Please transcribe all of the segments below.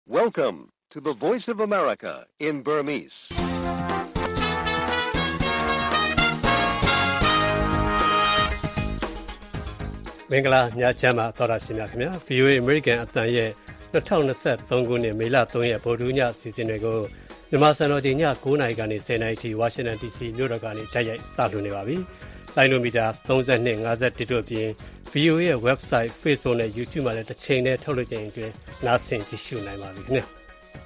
Welcome to the Voice of America in Burmese. ။မင်္ဂလာညချမ်းပါသောတာရှင်များခင်ဗျာ VOA American အသံရဲ့2023ခုနှစ်မေလ3ရက်ဗုဒ္ဓညစီစဉ်တွေကိုမြန်မာစံတော်ချိန်ည9:00နာရီကနေ10:00နာရီထိဝါရှင်တန် DC မြို့တော်ကနေတိုက်ရိုက်စလွှင့်နေပါပြီ။လိုင်းနိုမီတာ32 51တို့အပြင် VOA ရဲ့ website Facebook နဲ့ YouTube မှာလည်းတစ်ချိန်နဲ့ထုတ်လွှင့်ကြရင်အတွင်းနားဆင်ကြည့်ရှုနိုင်ပါပြီခင်ဗျာ။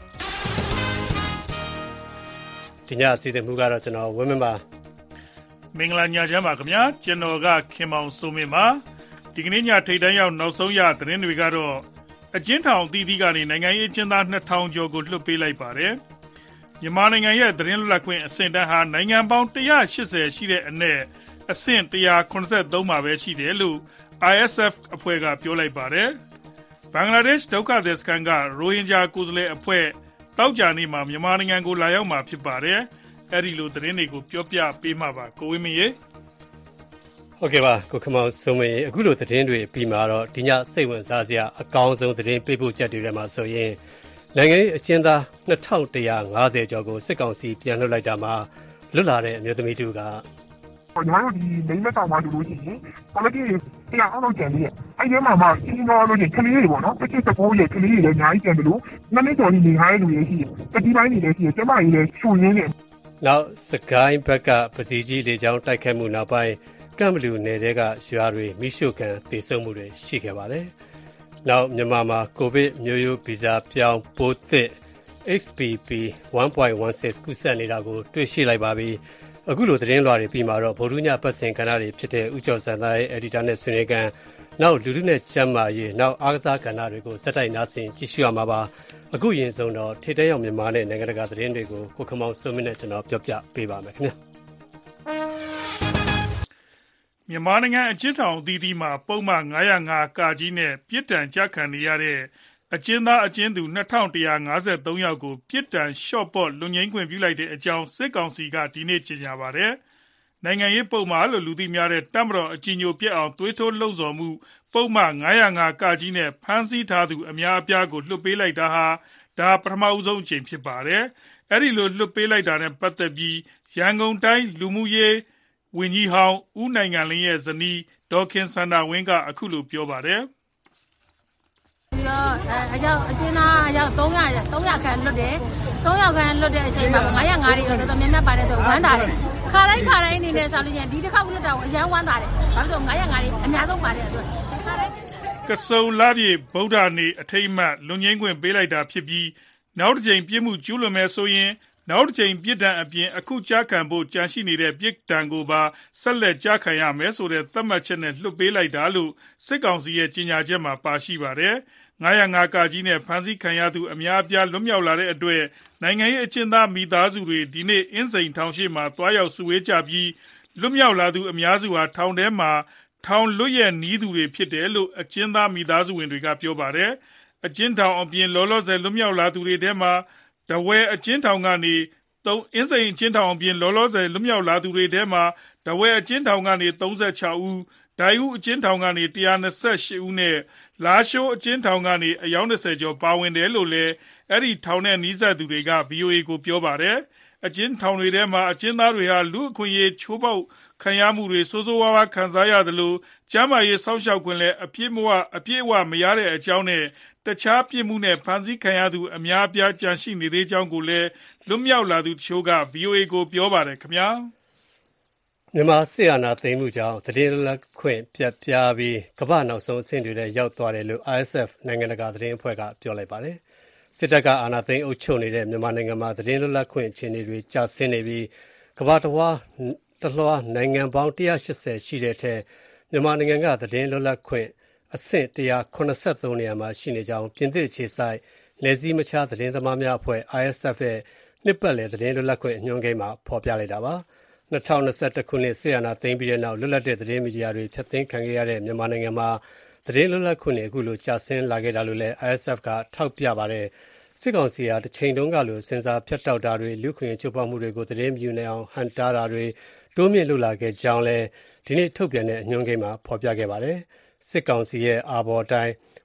ဒီညစီစဉ်မှုကတော့ကျွန်တော်ဝင်းမင်းပါမင်္ဂလာညချမ်းပါခင်ဗျာကျွန်တော်ကခင်မောင်စိုးမင်းပါဒီကနေ့ညထိပ်တန်းရောက်နောက်ဆုံးရသတင်းတွေကတော့အကျဉ်းထောင်အသီးသီးကနေနိုင်ငံရေးအကျဉ်းသား2000ကျော်ကိုလွှတ်ပေးလိုက်ပါတယ်မြန်မာနိုင်ငံရဲ့သတင်းလွတ်လပ်ခွင့်အဆင့်တန်းဟာနိုင်ငံပေါင်း180ရှိတဲ့အနက်အဆင့်183မှာပဲရှိတယ်လို့ ISF အဖွဲ့ကပြောလိုက်ပါတယ်ဘင်္ဂလားဒေ့ရှ်ဒုက္ခသည်စခန်းကရိုဟင်ဂျာကိုယ်စားလှယ်အဖွဲ့တောက်ကြနေ့မှာမြန်မာနိုင်ငံကိုလာရောက်မှာဖြစ်ပါတယ်အဲ့ဒီလိုသတင်းတွေကိုပြောပြပေးမှာပါကိုဝင်းမင်းရေဟုတ်ကဲ့ပါကိုခမောင်စုံမင်းအခုလိုသတင်းတွေပြီးမှာတော့ဒီညစိတ်ဝင်စားစရာအကောင်းဆုံးသတင်းပေးပို့ချက်တွေထဲမှာဆိုရင်နိုင်ငံရေးအကျဉ်းသား2150ကျော်ကိုစစ်ကောင်စီပြန်လွှတ်လိုက်တာမှာလွတ်လာတဲ့အမျိုးသမီးတူကညီမတို့ဒီမိမဆောင်မှလို့ရှိရင်ပလတိတရားအောင်လုပ်ကြတယ်အဲ့ဒီမှာအင်းတော်လို့ကလေးတွေပေါ့နော်တစ်ချက်တကူရဲ့ကလေးတွေလည်းအများကြီးကြံတယ်လို့နှစ်နှစ်ကျော်နေနေထားတဲ့လူတွေရှိတယ်တတိပိုင်းတွေလည်းရှိတယ်ကျမကြီးလည်းချွန်ရင်းနေနောက်စကိုင်းဘက်ကပစီကြီးလေကြောင်းတိုက်ခတ်မှုနောက်ပိုင်းကမ်ဘလူနယ်တဲကရွာတွေမိရှုခံတည်ဆုံမှုတွေရှိခဲ့ပါတယ်။နောက်မြန်မာမှာကိုဗစ်မျိုးရိုးဗီဇပြောင်းပိုးသစ် XBB 1.16 ကူးစက်နေတာကိုတွေ့ရှိလိုက်ပါပြီ။အခုလိုသတင်းလွှာတွေပြီးမှာတော့ဗုဒ္ဓညပတ်စဉ်ကဏ္ဍတွေဖြစ်တဲ့ဥကျော်စံသားရဲ့ editor နဲ့ဆွေးနွေးကန်နောက်လူထုနဲ့ကျမ်းမာရေးနောက်အားကစားကဏ္ဍတွေကိုစက်တိုက်နားဆင်ကြည့်ရှုရမှာပါ။အခုရင်ဆုံးတော့ထေတဲရောက်မြန်မာနဲ့နိုင်ငံတကာသတင်းတွေကိုကိုခမောင်စုံမင်းနဲ့ကျွန်တော်ပြောပြပေးပါမယ်ခင်ဗျာ။မြန်မာနိုင်ငံအကျဉ်းထောင်အသီးသီးမှာပုံမှန်905ကာကြီးနဲ့ပြစ်ဒဏ်ကြခံနေရတဲ့အကျဉ်းသားအကျဉ်းသူ2153ယောက်ကိုပြစ်ဒဏ်လျှော့ပေါ့လွတ်ငြိမ်းခွင့်ပြုလိုက်တဲ့အကြောင်းစစ်ကောင်စီကဒီနေ့ကြေညာပါတယ်။နိုင်ငံရေးပုံမှားလို့လူသိများတဲ့တပ်မတော်အကြီးအကျယ်ပြက်အောင်သွေးထိုးလှုံ့ဆော်မှုပုံမှန်905ကာကြီးနဲ့ဖမ်းဆီးထားသူအများအပြားကိုလွှတ်ပေးလိုက်တာဟာဒါပထမဦးဆုံးအကြိမ်ဖြစ်ပါတယ်။အဲ့ဒီလိုလွှတ်ပေးလိုက်တာနဲ့ပတ်သက်ပြီးရန်ကုန်တိုင်းလူမှုရေးဝန်ကြီးဟောင်းဦးနိုင်ငံလင်းရဲ့ဇနီးဒေါ်ခင်စန္ဒာဝင်းကအခုလိုပြောပါတယ်။အကျဉ်းသားအယောက်300ခန့်လွတ်တယ်။300ခန့်လွတ်တဲ့အချိန်မှာ905တွေတော့တော်တော်များများပါတယ်တော့ဝမ်းသာတယ်။ခါတိုင်းအနေနဲ့ဆိုလို့ရှိရင်ဒီတစ်ခေါက်လွတ်တာကိုအရန်ဝမ်းသာတယ်။ဘာလို့905တွေအများဆုံးပါတယ်အတွက်ကစုံလပြည့်ဗုဒ္ဓနေ့အထိမ်းအမှတ်လွန်ငင်းခွင့်ပေးလိုက်တာဖြစ်ပြီးနောက်တစ်ချိန်ပြစ်မှုကျူးလွန်မယ်ဆိုရင်နောက်တစ်ချိန်ပြစ်ဒဏ်အပြင်အခုကြားခံဖို့ကြံရှိနေတဲ့ပြစ်ဒဏ်ကိုပါဆက်လက်ကြားခံရမယ်ဆိုတဲ့သတ်မှတ်ချက်နဲ့လွှတ်ပေးလိုက်တာလို့စစ်ကောင်စီရဲ့ကြေညာချက်မှာပါရှိပါတယ်။905ကာကြီးနဲ့ဖမ်းဆီးခံရသူအများအပြားလွတ်မြောက်လာတဲ့အတွက်နိုင်ငံရေးအကျဉ်းသားမိသားစုတွေဒီနေ့အင်းစိန်ထောင်ရှိမှာတွားရောက်စုဝေးကြပြီးလွတ်မြောက်လာသူအများစုဟာထောင်ထဲမှာထောင်လွတ်ရဲ့နီးသူတွေဖြစ်တယ်လို့အကျဉ်းသားမိသားစုဝင်တွေကပြောပါတယ်။အကျဉ်းထောင်အပြင်လောလောဆယ်လွတ်မြောက်လာသူတွေထဲမှာတဝဲအကျဉ်းထောင်ကနေအင်းစိန်အကျဉ်းထောင်အပြင်လောလောဆယ်လွတ်မြောက်လာသူတွေထဲမှာတဝဲအကျဉ်းထောင်ကနေ36ဦးဒိုင်ဦးအကျဉ်းထောင်ကနေ128ဦးနဲ့လာရှိုးအကျဉ်းထောင်ကနေအယောက်20ကျော်ပါဝင်တယ်လို့လည်းအဲ့ဒီထောင်နဲ့နီးစပ်သူတွေက VOA ကိုပြောပါတယ်အကျဉ်းထောင်တွေထဲမှာအကျဉ်းသားတွေဟာလူအခွင့်အရေးချိုးဖောက်ခံရမှုတွေဆိုးဆိုးဝါးဝါးခံစားရတယ်လို့ကျန်းမာရေးစောင့်ရှောက်ခွင့်လည်းအပြည့်အဝမရတဲ့အကြောင်းနဲ့တခြားပြစ်မှုနဲ့ဖမ်းဆီးခံရသူအများအပြားကြန့်ရှိနေသေးကြောင်းကိုလည်းလွတ်မြောက်လာသူတချို့က VOA ကိုပြောပါတယ်ခင်ဗျာမြန်မာစစ်အာဏာသိမ်းမှုကြောင့်သတင်းလွတ်လပ်ခွင့်ပြတ်ပြားပြီးကမ္ဘာနောက်ဆုံးအဆင့်တွေထဲရောက်သွားတယ်လို့ ISF နိုင်ငံတကာသတင်းအဖွဲ့ကပြောလိုက်ပါတယ်စစ်တပ်ကအာဏာသိမ်းအုပ်ချုပ်နေတဲ့မြန်မာနိုင်ငံမှာသတင်းလွတ်လပ်ခွင့်အခြေအနေတွေကျဆင်းနေပြီးကမ္ဘာတစ်ဝှမ်းနိုင်ငံပေါင်း180ရှိတဲ့ထဲမြန်မာနိုင်ငံကသတင်းလွတ်လပ်ခွင့်အဆင့်183နေရာမှာရှိနေကြောင်းပြင်သစ်အခြေစိုက်နယ်စည်းမခြားသတင်းသမားများအဖွဲ့ ISF ရဲ့နှစ်ပတ်လည်သတင်းလွတ်လပ်ခွင့်အညွှန်းကိန်းမှာဖော်ပြလိုက်တာပါ2021ခုနှစ်ဆီယနာသိမ်းပြီးတဲ့နောက်လွတ်လပ်တဲ့သတင်းမီဒီယာတွေဖျက်သိမ်းခံခဲ့ရတဲ့မြန်မာနိုင်ငံမှာသတင်းလွတ်လပ်ခွင့်အခုလိုကျဆင်းလာခဲ့တာလို့လည်း ISF ကထောက်ပြပါတယ်စစ်ကောင်စီဟာတစ်ချိန်တုန်းကလိုစင်စာဖြတ်တောက်တာတွေလူခွင့်ချိုးဖောက်မှုတွေကိုသတင်းမြူနေအောင်ဟန်တာတာတွေတိုးမြင့်လုပ်လာခဲ့ကြောင်းလည်းဒီနေ့ထုတ်ပြန်တဲ့အညွှန်းကိန်းမှာဖော်ပြခဲ့ပါတယ်စစ်ကောင်စီရဲ့အာဘော်တိုင်း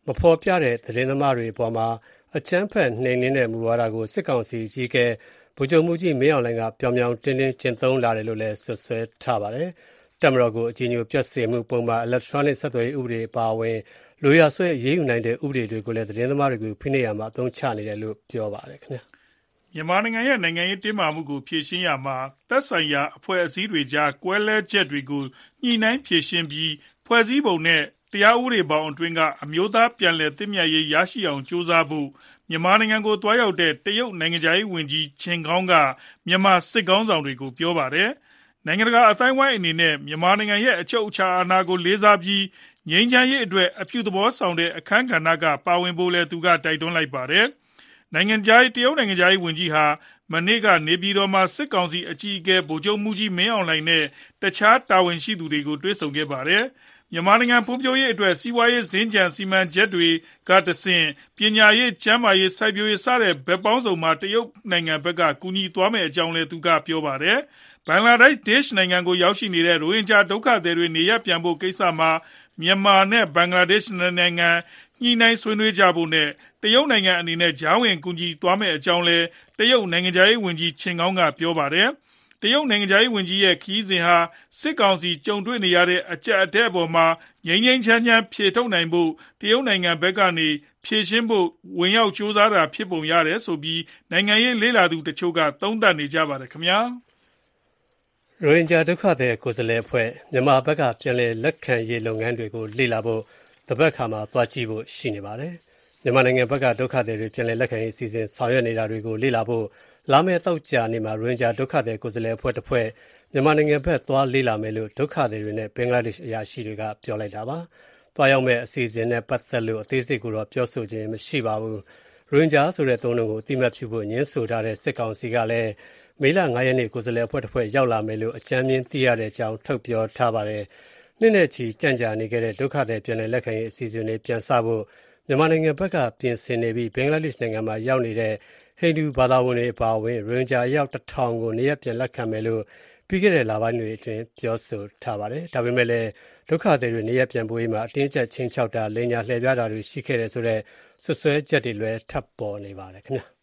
မဖော်ပြတဲ့သတင်းသမားတွေအပေါ်မှာအကြမ်းဖက်နှိမ်နင်းတဲ့မူဝါဒကိုစစ်ကောင်စီအကြီးအကဲဗိုလ်ချုပ်မှူးကြီးမင်းအောင်လှိုင်ကပြောင်ပြောင်တင်းတင်းကျင့်သုံးလာတယ်လို့လည်းဆွဆွဲထားပါတယ်။တပ်မတော်ကိုအကြီးအကျယ်ပြတ်စေမှုပုံမှာ electronic ဆက်သွယ်ရေးဥပဒေအပါအဝင်လိုရာဆွဲအရေးယူနိုင်တဲ့ဥပဒေတွေကိုလည်းသတင်းသမားတွေကိုဖိနှိပ်ရမှာအသုံးချနေတယ်လို့ပြောပါတယ်ခင်ဗျာ။မြန်မာနိုင်ငံရဲ့နိုင်ငံရေးတင်းမာမှုကိုဖြေရှင်းရမှာသက်ဆိုင်ရာအဖွဲ့အစည်းတွေကြားကွဲလွဲချက်တွေကိုညှိနှိုင်းဖြေရှင်းပြီးဖွဲ့စည်းပုံနဲ့တရားဥပဒေပေါင်းအတွင်းကအမျိုးသားပြန်လည်သင့်မြတ်ရေးရရှိအောင်ကြိုးစားဖို့မြန်မာနိုင်ငံကိုတွားရောက်တဲ့တရုတ်နိုင်ငံခြားရေးဝန်ကြီးချင်းကောင်းကမြန်မာစစ်ကောင်းဆောင်တွေကိုပြောပါတယ်။နိုင်ငံတကာအသိုင်းအဝိုင်းအနေနဲ့မြန်မာနိုင်ငံရဲ့အချုပ်အခြာအာဏာကိုလေးစားပြီးငြိမ်းချမ်းရေးအတွက်အပြုသဘောဆောင်တဲ့အခမ်းကဏ္ဍကပါဝင်ဖို့လည်းသူကတိုက်တွန်းလိုက်ပါတယ်။ တရုတ်နိုင်ငံခြားရေးဝန်ကြီးဟာမနေ့ကနေပြည်တော်မှာစစ်ကောင်စီအကြီးအကဲဗိုလ်ချုပ်မှူးကြီးမင်းအောင်လှိုင်နဲ့တခြားတာဝန်ရှိသူတွေကိုတွေ့ဆုံခဲ့ပါတယ်။မြန်မာနိုင်ငံဖွံ့ဖြိုးရေးအတွက်စီးပွားရေးစင်္ကြန်စီမံချက်တွေကတဆင့်ပညာရေးကျန်းမာရေးစိုက်ပျိုးရေးစတဲ့ဘက်ပေါင်းစုံမှာတရုတ်နိုင်ငံဘက်ကကူညီသွားမယ့်အကြောင်းလည်းသူကပြောပါတယ်။ဘင်္ဂလားဒေ့ရှ်နိုင်ငံကိုရောက်ရှိနေတဲ့ရိုဟင်ဂျာဒုက္ခသည်တွေနေရပ်ပြန်ဖို့ကိစ္စမှာမြန်မာနဲ့ဘင်္ဂလားဒေ့ရှ်နိုင်ငံညှိနှိုင်းဆွေးနွေးကြဖို့နဲ့တရုတ်နိုင်ငံအနေနဲ့ကြားဝင်ကူညီသွားမယ့်အကြောင်းလည်းတရုတ်နိုင်ငံခြားရေးဝန်ကြီးချင်းကောင်းကပြောပါတယ်။တရုတ်နိုင်ငံခြားရေးဝန်ကြီးရဲ့ခရီးစဉ်ဟာစစ်ကောင်စီကြုံတွေ့နေရတဲ့အကျပ်အတည်းအပေါ်မှာငြိမ်းငြိမ်းချမ်းချမ်းဖြေထုတ်နိုင်ဖို့တရုတ်နိုင်ငံဘက်ကနေဖြေရှင်းဖို့ဝင်ရောက်ကြိုးစားတာဖြစ်ပုံရတယ်ဆိုပြီးနိုင်ငံရေးလေ့လာသူတချို့ကသုံးသပ်နေကြပါတယ်ခင်ဗျာ။ရိုဟင်ဂျာဒုက္ခသည်ကိုယ်စားလှယ်အဖွဲ့မြန်မာဘက်ကပြန်လည်လက်ခံရေးလုပ်ငန်းတွေကိုလေ့လာဖို့တပတ်ခါမှာသွားကြည့်ဖို့ရှိနေပါတယ်။မြန်မာနိုင်ငံဘက်ကဒုက္ခသည်တွေပြန်လည်လက်ခံရေးအစီအစဉ်ဆောင်ရွက်နေတာတွေကိုလေ့လာဖို့လာမယ့်သောကြာနေ့မှာရိုဟင်ဂျာဒုက္ခသည်ကိုယ်စားလှယ်အဖွဲ့တစ်ဖွဲ့မြန်မာနိုင်ငံဘက်သွားလေ့လာမယ်လို့ဒုက္ခသည်တွေနဲ့ဘင်္ဂလားဒေ့ရှ်အရာရှိတွေကပြောလိုက်တာပါ။သွားရောက်မဲ့အစီအစဉ်နဲ့ပတ်သက်လို့အသေးစိတ်ကိုတော့ပြောဆိုခြင်းမရှိပါဘူး။ရိုဟင်ဂျာဆိုတဲ့သုံးနှုန်းကိုအတိအမှတ်ပြုဖို့ညှင်းဆိုထားတဲ့စစ်ကောင်စီကလည်းမေလ 9 ရက်နေ့ကိုယ်စားလှယ်အဖွဲ့တစ်ဖွဲ့ရောက်လာမယ်လို့အကြမ်းမြင်သိရတဲ့အကြောင်းထုတ်ပြောထားပါတယ်။နှစ်နဲ့ချီကြန့်ကြာနေခဲ့တဲ့ဒုက္ခသည်ပြန်လည်လက်ခံရေးအစီအစဉ်တွေပြန်စဖို့မြန်မာနိုင်ငံဘက်ကပြင်ဆင်နေပြီးဘင်္ဂလားဒေ့ရှ်နိုင်ငံမှာရောက်နေတဲ့ဟိန္ဒူဘာသာဝင်တွေအပါအဝင်ရိုဟင်ဂျာအယောက် 1000 ကိုနေရပ်ပြန်လက်ခံမယ်လို့ပြီးခဲ့တဲ့လပိုင်းတွေအတွင်းပြောဆိုထားပါတယ်။ဒါပေမဲ့လည်းဒုက္ခသည်တွေနေရပ်ပြန်ပို့ရေးမှာအတင်းကျပ်ချင်းချောက်တာလိမ်ညာလှည့်ပြားတာတွေရှိခဲ့တယ်ဆိုတဲ့ဆွဆွဲချက်တွေလည်းထပ်ပေါ်နေပါတယ်ခင်ဗျာ။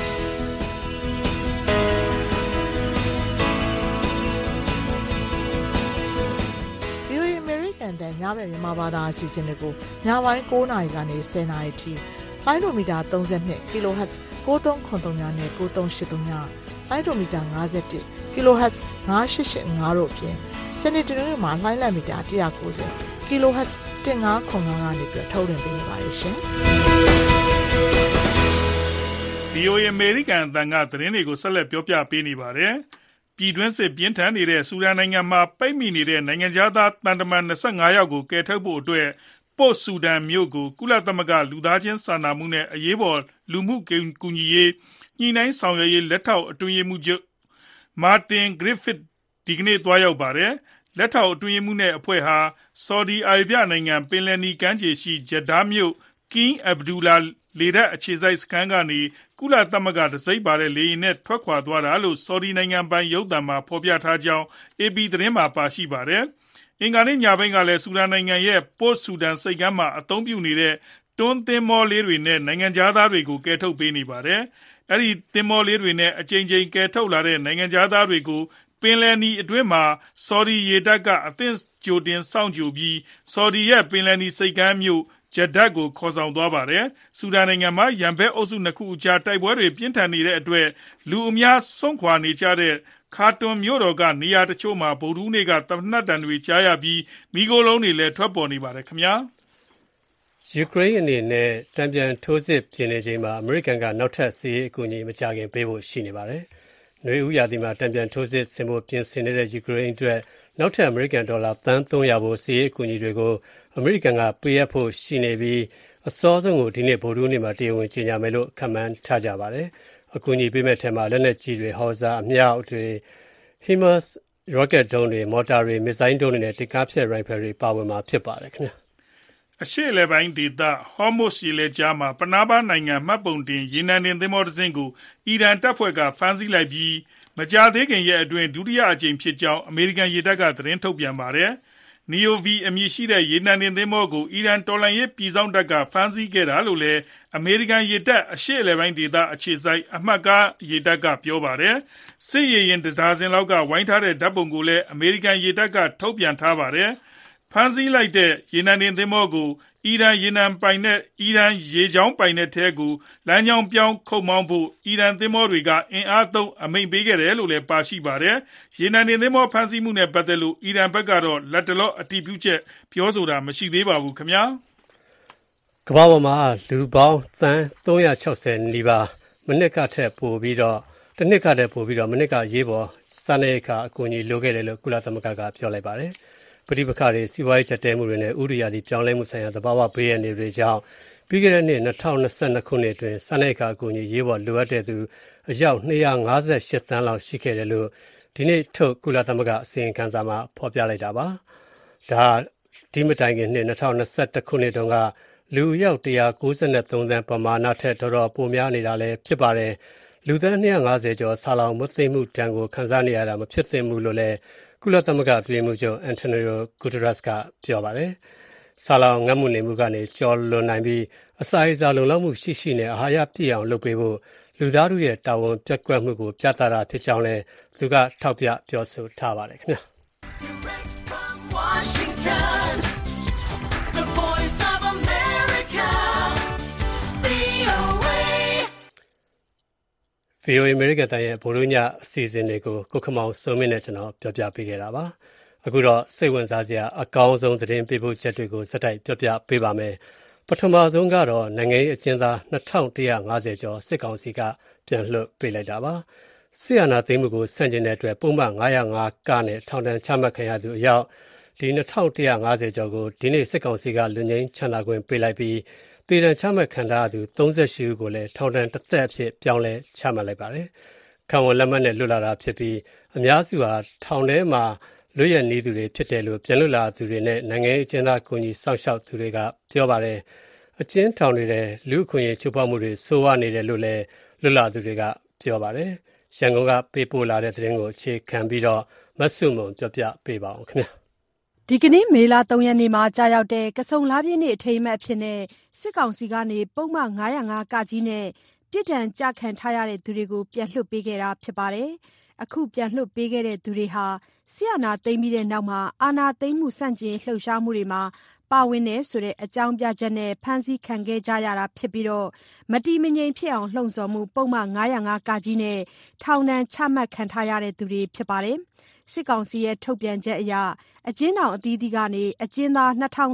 ညဘက်မြန်မာဘာသာအစီအစဉ်တွေကိုညပိုင်း9 နာရီကနေ10 နာရီထိလိုင်းဒိုမီတာ32 kHz 9393နဲ့9383လိုင်းဒိုမီတာ51 kHz 9885တို့အပြင်စနေတနင်္ဂနွေမှာလိုင်းလက်မီတာ190 kHz 1505ကနေပြီးထုတ်လွှင့်ပေးနေပါတယ်ရှင်။ VOA American အသံကသတင်းတွေကိုဆက်လက်ပြောပြပေးနေပါတယ်။ပြည်တွင်းစစ်ပြင်းထန်နေတဲ့ဆူဒန်နိုင်ငံမှာပိတ်မိနေတဲ့နိုင်ငံသားတန်တမန်25ယောက်ကိုကယ်ထုတ်ဖို့အတွက်ပို့ဆူဒန်မြို့ကိုကုလသမဂ္ဂလူသားချင်းစာနာမှုနဲ့အရေးပေါ်လူမှုကူညီရေးညှိနှိုင်းဆောင်ရွက်ရေးလက်ထောက်အတွင်းရေးမှူးချုပ်မာတင်ဂရစ်ဖစ်ဒီကနေ့သွားရောက်ပါတယ်။လက်ထောက်အတွင်းရေးမှူးနဲ့အဖွဲ့ဟာဆော်ဒီအာရေဗျနိုင်ငံပင်လယ်နီကမ်းခြေရှိဂျက်ဒါမြို့ King Abdullah လေတပ်အခြေစိုက်စခန်းကနေကုလသမဂ္ဂတစိမ့်ပါတဲ့လေယာဉ်နဲ့ထွက်ခွာသွားတာလို့ဆော်ဒီနိုင်ငံပိုင်ရုပ်သံမှာဖော်ပြထားကြောင်း AP သတင်းမှာပါရှိပါတယ်။အင်္ဂါနေ့ညပိုင်းကလည်းဆူဒန်နိုင်ငံရဲ့ပို့ဆူဒန်စိတ်ကမ်းမှာအသုံးပြုနေတဲ့တွန်းသင်္ဘောလေးတွေနဲ့နိုင်ငံသားတွေကိုကယ်ထုတ်ပေးနေပါတယ်။အဲဒီသင်္ဘောလေးတွေနဲ့အကြိမ်ကြိမ်ကယ်ထုတ်လာတဲ့နိုင်ငံသားတွေကိုပင်လယ်နီအတွင်းမှာဆော်ဒီရေတပ်ကအသင့်ကြိုတင်စောင့်ကြိုပြီးဆော်ဒီရဲ့ပင်လယ်နီစိတ်ကမ်းမြို့ဂျက်ဒတ်ကိုခေါ်ဆောင်သွားပါတယ်။ဆူဒန်နိုင်ငံမှာရန်ဘက်အုပ်စုနှစ်ခုအကြားတိုက်ပွဲတွေပြင်းထန်နေတဲ့အတွက်လူအများစွန့်ခွာနေကြတဲ့ခါတွန်မြို့တော်ကနေရာတချို့မှာဗုဒ္ဓဟူးနေ့ကသေနတ်တံတွေကြားရပြီးမီးခိုးလုံးတွေလည်းထွက်ပေါ်နေပါတယ်ခင်ဗျာ။ယူကရိန်းအနေနဲ့တံပြန်ထိုးစစ်ပြင်နေချိန်မှာအမေရိကန်ကနောက်ထပ်စစ်ရေးအကူအညီမကြာခင်ပေးဖို့ရှိနေပါတယ်။နွေဦးရာသီမှာတံပြန်ထိုးစစ်ဆင်ဖို့ပြင်ဆင်နေတဲ့ယူကရိန်းအတွက်နောက်ထပ်အမေရိကန်ဒေါ်လာသန်း300ဖို့စစ်ရေးအကူအညီတွေကိုအမေရိကန်ကပေးအပ်ဖို့ရှိနေပြီးအစောဆုံးကိုဒီနေ့ဗုဒ္ဓဟူးနေ့မှာတရားဝင်ကြေညာမယ်လို့ခန့်မှန်းထားကြပါတယ်။အကူအညီပေးမဲ့ထဲမှာလက်နက်ကြီးတွေဟော်ဇာအမြောက်တွေHIMARS ရော့ကက်ဒုံးတွေမော်တာတွေမစ်ဇိုင်းဒုံးတွေနဲ့တကားဖြတ်ရိုင်ဖယ်တွေပါဝင်မှာဖြစ်ပါတယ်ခင်ဗျာ။အရှေ့အလယ်ပိုင်းဒေသဟော်မုတ်ရေလက်ကြားမှာပနားပါးနိုင်ငံမှတ်ပုံတင်ရေနံတင်သင်္ဘောတစ်စင်းကိုအီရန်တပ်ဖွဲ့ကဖမ်းဆီးလိုက်ပြီးမကြာသေးခင်ရက်အတွင်းဒုတိယအကြိမ်ဖြစ်ကြောင်းအမေရိကန်ရေတပ်ကသတင်းထုတ်ပြန်ပါတယ်။ NEOV အမည်ရှိတဲ့ရေနံတင်သင်္ဘောကိုအီရန်တော်လှန်ရေးပြည်စောင့်တပ်ကဖမ်းဆီးခဲ့တာလို့လည်းအမေရိကန်ရေတပ်အရှေ့အလယ်ပိုင်းဒေသအခြေစိုက်အမှတ်ကားရေတပ်ကပြောပါတယ်။စစ်ရေယာဉ်တစ်ဒါဇင်လောက်ကဝိုင်းထားတဲ့ဓာတ်ပုံကိုလည်းအမေရိကန်ရေတပ်ကထုတ်ပြန်ထားပါတယ်။ဖမ်းဆီးလိုက်တဲ့ရေနံတင်သင်္ဘောကိုအီရန်ရေကြောင်းပိုင်နက်ထဲကိုလမ်းကြောင်းပြောင်းခုတ်မောင်းဖို့အီရန်သင်္ဘောတွေကအင်အားသုံးအမိန့်ပေးခဲ့တယ်လို့လည်းပါရှိပါတယ်။ရေနံတင်သင်္ဘောဖမ်းဆီးမှုနဲ့ပတ်သက်လို့အီရန်ဘက်ကတော့လက်တလောအတည်ပြုချက်ပြောဆိုတာမရှိသေးပါဘူးခင်ဗျာ။ကမ္ဘာပေါ်မှာလူပေါင်းသန်း360နီးပါးမနစ်ကထက်ပိုပြီးတော့တစ်နှစ်ကထက်ပိုပြီးတော့မနစ်ကရေးပေါ်စားနပ်ရိက္ခာအကူအညီလိုခဲ့တယ်လို့ကုလသမဂ္ဂကပြောလိုက်ပါတယ်။ပဋိပက္ခတွေစီးပွားရေးကျပ်တဲမှုတွေနဲ့ဥတုရာသီပြောင်းလဲမှုဆိုင်ရာသဘာဝဘေးအန္တရာယ်တွေကြောင့်ပြီးခဲ့တဲ့နှစ်2022ခုနှစ်အတွင်းစားနပ်ရိက္ခာအကူအညီရေးပေါ်လိုအပ်တဲ့သူအယောက်258သန်းလောက်ရှိခဲ့တယ်လို့ဒီနေ့ထုတ်ကုလသမဂ္ဂအစီရင်ခံစာမှာဖော်ပြလိုက်တာပါ။ဒါဒီမတိုင်ခင်နှစ်2021ခုနှစ်တုန်းကလူအယောက်193သန်းပမာဏထက်တော်တော်ပိုများနေတာလည်းဖြစ်ပါတယ်။လူသန်း250ကျော်ဆာလောင်မွတ်သိမ်းမှုတန်းကိုခံစားနေရတာမဖြစ်သင့်ဘူးလို့လည်းကုလသမဂ္ဂအတွင်းမှူးချုပ်အန်တိုနီယိုဂူတရက်စ်ကပြောပါတယ်။ဆာလောင်ငတ်မှုနေမှုကနေကျော်လွန်နိုင်ပြီးအစာရေစာလုံလောက်မှုရှိရှိနဲ့အာဟာရပြည့်အောင်လုပ်ပေးဖို့လူသားတို့ရဲ့တာဝန်ပြတ်ကွက်မှုကိုပြသတာဖြစ်ကြောင်းလည်းသူကထောက်ပြပြောဆိုထားပါတယ်ခင်ဗျာ။ VOA အမေရိကန်တိုင်းရဲ့ဗိုလ်တို့ညအစီအစဉ်တွေကိုကိုခမောင်စုံမင်းနဲ့ကျွန်တော်ပြောပြပေးခဲ့တာပါအခုတော့စိတ်ဝင်စားစရာအကောင်းဆုံးသတင်းပေးပို့ချက်တွေကိုစက်တိုက်ပြောပြပေးပါမယ်ပထမဆုံးကတော့နိုင်ငံရေးအကျဉ်းသား2150ကျော်စစ်ကောင်စီကပြန်လွှတ်ပေးလိုက်တာပါဆီယနာသိမ်းမှုကိုဆန့်ကျင်တဲ့အတွက်ပုံမှန်905ကနဲ့ထောင်ဒဏ်ချမှတ်ခံရသူအယောက်ဒီ2150ကျော်ကိုဒီနေ့စစ်ကောင်စီကလူငင်းချန်တာခွင့်ပေးလိုက်ပြီးတည်တံချမှတ်ခံထားရသူ38ဦးကိုလည်းထောင်ဒဏ်တစ်သက်အဖြစ်ပြောင်းလဲချမှတ်လိုက်ပါတယ်။ခံဝန်လက်မှတ်နဲ့လွတ်လာတာဖြစ်ပြီးအများစုဟာထောင်ထဲမှာလွတ်ရက်နေသူတွေဖြစ်တယ်လို့ပြန်လွတ်လာသူတွေနဲ့နိုင်ငံရေးအကျဉ်းသားကူညီစောင့်ရှောက်သူတွေကပြောပါတယ်။အကျဉ်းထောင်တွေထဲလူ့အခွင့်အရေးချိုးဖောက်မှုတွေဆိုးဝါးနေတယ်လို့လည်းလွတ်လာသူတွေကပြောပါတယ်။ရန်ကုန်ကပေးပို့လာတဲ့သတင်းကိုအခြေခံပြီးတော့မဆုမွန်ပြောပြပေးပါအောင်ခင်ဗျာ။ဒီကနေ့မေလ3ရက်နေ့မှာကြာရောက်တဲ့ကစုံလပြည့်နေ့အထိမ်းအမှတ်အဖြစ်နဲ့စစ်ကောင်စီကနေပုံမှန်905ကကြီးနဲ့ပြစ်ဒဏ်ကြခံထားရတဲ့သူတွေကိုပြန်လွှတ်ပေးခဲ့တာဖြစ်ပါတယ်။အခုပြန်လွှတ်ပေးခဲ့တဲ့သူတွေဟာဆီယနာသိမ်းပြီးတဲ့နောက်မှာအာဏာသိမ်းမှုစန့်ကျင်လှုပ်ရှားမှုတွေမှာပါဝင်နေဆိုတဲ့အကြောင်းပြချက်နဲ့ဖမ်းဆီးခံခဲ့ကြရတာဖြစ်ပြီးတော့မတီမငြိမ်ဖြစ်အောင်လှုံ့ဆော်မှုပုံမှန်905ကကြီးနဲ့ထောင်ဒဏ်ချမှတ်ခံထားရတဲ့သူတွေဖြစ်ပါတယ်။စစ်ကောင်စီရဲ့ထုတ်ပြန်ချက်အရအကျဉ်းထောင်အသီးသီးကနေအကျဉ်းသား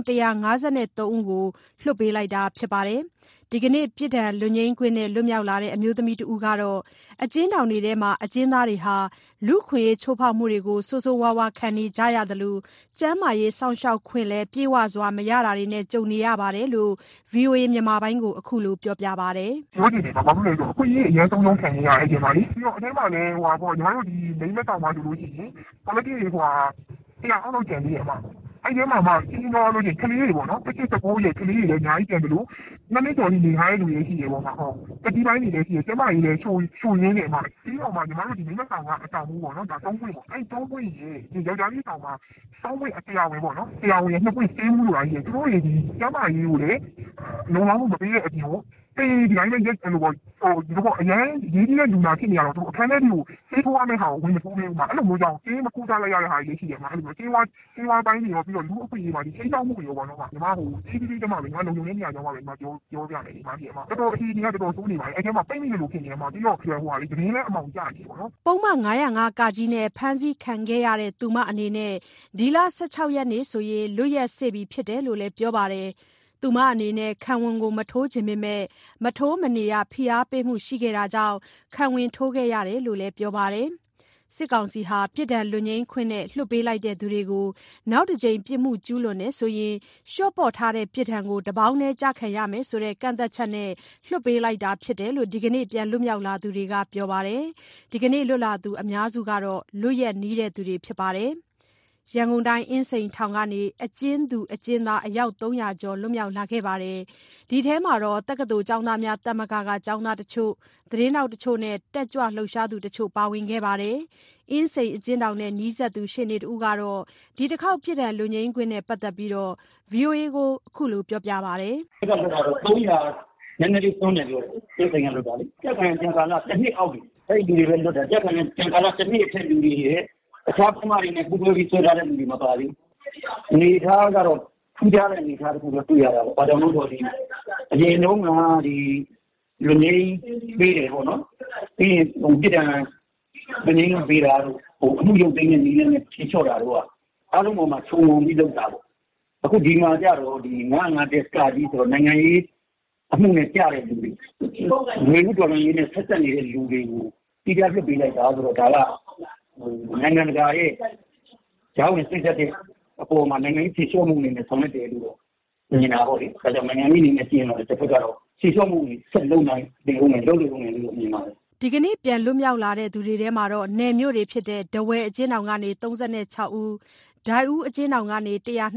2153ဦးကိုလွှတ်ပေးလိုက်တာဖြစ်ပါတယ်။ဒီကနေ့ပြစ်ဒဏ်လွတ်ငြိမ်းခွင့်နဲ့လွတ်မြောက်လာတဲ့အမျိုးသမီးတဦးကတော့အကျဉ်းထောင်တွေထဲမှာအကျဉ်းသားတွေဟာလူ့ခွင့်ရေးချိုးဖောက်မှုတွေကိုဆိုးဆိုးဝါးဝါးခံနေကြရတယ်လို့ကျန်းမာရေးစောင့်ရှောက်ခွင့်လည်းပြေဝစွာမရတာတွေနဲ့ကြုံနေရပါတယ်လို့ VOA မြန်မာပိုင်းကိုအခုလိုပြောပြပါတယ်။ပြောနေတယ်ဘာလို့လဲဆိုတော့အခွင့်အရေးအရင်ဆုံးခံနေရတဲ့အချိန်မှာလေပြီးတော့အထဲမှာလည်းညီမတို့ဒီမိမတောင်မှလို့ရှိရင် politics တရားအောင်လုပ်ကြံနေရမှာအဲ့ဒီမှာကြီးနော်လို့ကလေးတွေပေါ့နော်တစ်ချက်19ရဲ့ကလေးတွေလည်းအများကြီးကြံတယ်လို့နှစ်နှစ်ကျော်နေနေထားတဲ့လူတွေရှိတယ်ပေါ့မှာဟုတ်တတိပိုင်းနေလည်းရှိတယ်ကျမကြီးလည်းချိုရင်းနေမှာပြီးတော့မှညီမတို့ဒီမိမဆောင်ကအတောင်ဘူးပေါ့နော်ဒါ3ခွင့်ပေါ့အဲ့3ခွင့်ရဲ့ဒီယောက်ျားလေးဆောင်မှာ3ခွင့်အတရားဝင်ပေါ့နော်တရားဝင်ရဲ့2ခွင့်သေးမှုလို့ကြီးသူတို့ရဲ့ဒီကျမကြီးကိုလည်းလုံလောက်မှုမပေးတဲ့အပြင်ကိုဒီတိုင်းပဲရက်လို့ပေါ့ဒီတော့အရင်ရေးကြီးတဲ့လူနာဖြစ်နေရတော့သူအခန်းထဲကိုစေးထိုးရမယ့်ဟာကိုဝင်မထိုးဘူးမှာအဲ့လိုမျိုးကြောင့်စေးမကူစားလိုက်ရတဲ့ဟာကြီးရှိတယ်မှာအဲ့လိုမျိုးစေးဝါပိုင်းတွေရောပြီးတော့လူအခွင့်အရေးမှာဒီချိန်ချောက်မှုတွေရောပေါ့နော်ညီမဟိုကြီးတမပဲညီမလုံုံနေနေရကြောင်းပါပဲညီမပြောပြမယ်ညီမကြီးမှာတော်တော်အကြီးကြီးကတော်တော်ဆိုးနေပါတယ်အဲ့ထဲမှာပိတ်မိလို့ဖြစ်နေမှာပြီးတော့ဟိုဟာလေးသတင်းလည်းအမောင်ကြနေပေါ့နော်ပုံမှန်905ကကြီးနဲ့ဖမ်းဆီးခံခဲ့ရတဲ့သူမအနေနဲ့ဒီလ16ရက်နေ့ဆိုရင်လွတ်ရက်စေပြီဖြစ်တယ်လို့လည်းပြောပါတယ်သူမအနေနဲ့ခံဝန်ကိုမထိုးခြင်းပေမဲ့မထိုးမနေရဖိအားပေးမှုရှိခဲ့တာကြောင့်ခံဝန်ထိုးခဲ့ရတယ်လို့လည်းပြောပါတယ်စစ်ကောင်စီဟာပြစ်ဒဏ်လွတ်ငြိမ်းခွင့်နဲ့လွှတ်ပေးလိုက်တဲ့သူတွေကိုနောက်တစ်ကြိမ်ပြစ်မှုကျူးလွန်နေဆိုရင်လျှော့ပေါ့ထားတဲ့ပြစ်ဒဏ်ကိုတပေါင်းနဲ့ကြခံရမယ်ဆိုတဲ့ကန့်သက်ချက်နဲ့လွှတ်ပေးလိုက်တာဖြစ်တယ်လို့ဒီကနေ့ပြန်လွတ်မြောက်လာသူတွေကပြောပါတယ်ဒီကနေ့လွတ်လာသူအများစုကတော့လွတ်ရက်နီးတဲ့သူတွေဖြစ်ပါတယ်ရန်ကုန်တိုင်းအင်းစိန်ထောင်ကနေအကျဉ်းသူအကျဉ်းသားအယောက်300ကျော်လွတ်မြောက်လာခဲ့ပါတယ်။ဒီထဲမှာတက္ကသိုလ်ကျောင်းသားများသမဂ္ဂကကျောင်းသားတချို့သတင်းထောက်တချို့နဲ့တက်ကြွလှုပ်ရှားသူတချို့ပါဝင်ခဲ့ပါတယ်။အင်းစိန်အကျဉ်းထောင်နဲ့နီးစပ်သူရှေ့နေတဦးကတော့ဒီတစ်ခေါက်ပြစ်ဒဏ်လွတ်ငြိမ်းခွင့်နဲ့ပတ်သက်ပြီး VOA ကိုအခုလိုပြောပြပါတယ်။။ကတော့300နည်းနည်းလေးသုံးတယ်လို့သိသိရလို့ပါလေ။ကြက်ခံကြံကာလတစ်နှစ်အောက်ပြီ။အဲ့ဒီလူတွေပဲလွတ်တာကြက်ခံကြံကာလတစ်နှစ်အထက်လူတွေရဲ့အခြားပမာရီနဲ့ပူပွေးပြီးဆွဲထားတဲ့လူတွေမပါဘူး။အနေထားကတော့ထူးခြားတဲ့အနေထားတစ်ခုတော့တွေ့ရတာပေါ့။ဘာကြောင့်လို့ဆိုဒီအရင်တုန်းကဒီလူငယ်ပေးတယ်ပေါ့နော်။ပြီးရင်ပြစ်ဒဏ်လူငယ်ပေးတာတို့အမှုရုပ်သိမ်းတဲ့နည်းနဲ့ဖြေချော့တာတို့ကအားလုံးပေါ်မှာခြုံငုံပြီးလုပ်တာပေါ့။အခုဒီမှာကြတော့ဒီ9တက်စကာကြီးဆိုတော့နိုင်ငံရေးအမှုနဲ့ကြားတဲ့လူတွေငွေဥတော်ရေးနဲ့ဆက်ဆက်နေတဲ့လူတွေကိုတိကျပြပေးလိုက်တာဆိုတော့ဒါကနိုင်ငံတကာရဲ့ကြောင်းနဲ့စိတ်သက်တဲ့အပေါ်မှာနိုင်ငံရေးဖြေလျှော့မှုတွေနဲ့ဆောင်ရွက်တယ်လို့မြင်တာပေါ့လေ။ဒါကြောင့်နိုင်ငံရေးအနေနဲ့ကျင်းတော့တစ်ဖက်ကတော့ဖြေလျှော့မှုတွေဆက်လုပ်နိုင်တယ်ဦးမယ်လုပ်လို့ဦးမယ်လို့မြင်ပါတယ်။ဒီကနေ့ပြန်လွတ်မြောက်လာတဲ့သူတွေထဲမှာနယ်မြို့တွေဖြစ်တဲ့ထားဝယ်အကျဉ်းထောင်ကနေ36ဦးဒိုက်ဦးအကျဉ်းထောင်ကနေ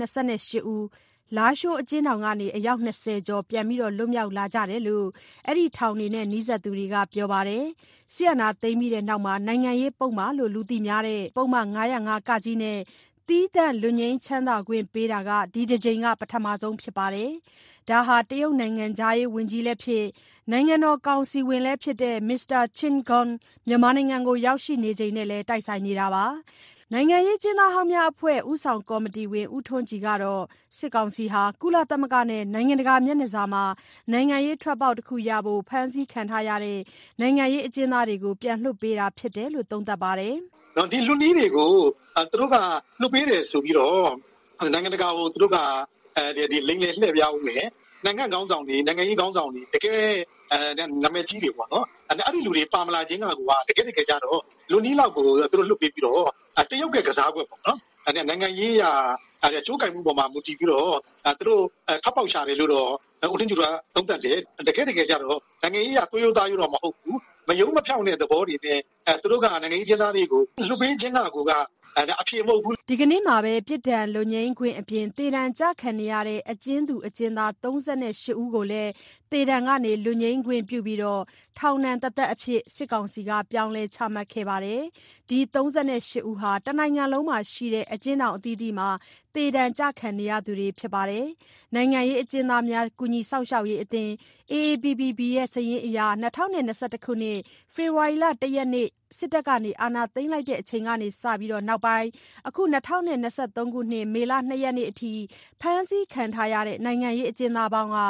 128ဦးလားရှိုးအကျဉ်းထောင်ကနေအယောက်20ကျော်ပြန်ပြီးလွတ်မြောက်လာကြတယ်လို့အဲ့ဒီထောင်တွေနဲ့နီးစပ်သူတွေကပြောပါတယ်။ဆီယနာသိမ်းပြီးတဲ့နောက်မှာနိုင်ငံရေးပုံမှန်လို့လူသိများတဲ့ပုံမှန်905ကကြီးနဲ့တီးသန့်လွတ်ငြိမ်းချမ်းသာခွင့်ပေးတာကဒီတစ်ကြိမ်ကပထမဆုံးဖြစ်ပါတယ်။ဒါဟာတရုတ်နိုင်ငံသားရေးဝန်ကြီးလည်းဖြစ်နိုင်ငံတော်ကောင်စီဝင်လည်းဖြစ်တဲ့ Mr. Qin Gang မြန်မာနိုင်ငံကိုရောက်ရှိနေချိန်နဲ့လည်းတိုက်ဆိုင်နေတာပါ။နိုင်ငံရေးကျင်းသားဟောင်းများအဖွဲ့ဦးဆောင်ကော်မတီဝင်ဦးထွန်းကြည်ကတော့စစ်ကောင်စီဟာကုလသမဂ္ဂနဲ့နိုင်ငံတကာမျက်နှာစာမှာနိုင်ငံရေးထွက်ပေါက်တစ်ခုရဖို့ဖမ်းဆီးခံထားရတဲ့နိုင်ငံရေးအကျဉ်းသားတွေကိုပြန်လွှတ်ပေးတာဖြစ်တယ်လို့သုံးသပ်ပါတယ်။ဒီလွတ်နည်းတွေကိုသူတို့ကလွှတ်ပေးတယ်ဆိုပြီးတော့နိုင်ငံတကာကိုသူတို့ကဒီလိမ့်လေလှည့်ပြအောင်မယ်နိုင်ငံကောင်းဆောင်တွေနိုင်ငံရေးကောင်းဆောင်တွေတကယ်နာမည်ကြီးတွေပေါ့နော်အဲ့ဒီလူတွေပါမလာခြင်းကတကယ်ကြတော့လူနီးလောက်ကိုသူတို့လွတ်ပေးပြီးတော့တရုတ်ကကစားကွက်ပေါ့နော်နိုင်ငံရေးရာကြိုးကင်မှုပေါ်မှာမူတည်ပြီးတော့သူတို့ထပ်ပေါက်ရှာတယ်လို့တော့ဦးထင်းကျူကသုံးသပ်တယ်တကယ်ကြတော့နိုင်ငံရေးရာသွေးရိုးသားရိုးတော့မဟုတ်ဘူးမယုံမဖြောင့်တဲ့သဘောတွေနဲ့သူတို့ကနိုင်ငံရေးကျင်းသားတွေကိုလွတ်ပေးခြင်းကအဖြစ်မဟုတ်ဘူးဒီကနေ့မှာပဲပြစ်ဒဏ်လွတ်ငြိမ်းခွင့်အပြင်တေတံကြခံနေရတဲ့အကျဉ်းသူအကျဉ်းသား38ဦးကိုလည်းတေတံကနေလွတ်ငြိမ်းခွင့်ပြုပြီးထောင်ဒဏ်တသက်အဖြစ်စစ်ကောင်စီကပြောင်းလဲချမှတ်ခဲ့ပါတယ်ဒီ38ဦးဟာတနိုင်ငံလုံးမှာရှိတဲ့အကျဉ်းထောင်အသီးသီးမှာတေတံကြခံနေရသူတွေဖြစ်ပါတယ်နိုင်ငံရေးအကျဉ်းသားများကူညီဆောင်ရှောက်ရေးအသင်း AAPPB ရဲ့စာရင်းအရ2021ခုနှစ်ဖေဖော်ဝါရီလ1ရက်နေ့စစ်တပ်ကနေအာဏာသိမ်းလိုက်တဲ့အချိန်ကနေစပြီးနောက်ပိုင်းအခု2023ခုနှစ်မေလ2ရက်နေ့အထိဖမ်းဆီးခံထားရတဲ့နိုင်ငံရေးအကျဉ်းသားပေါင်းက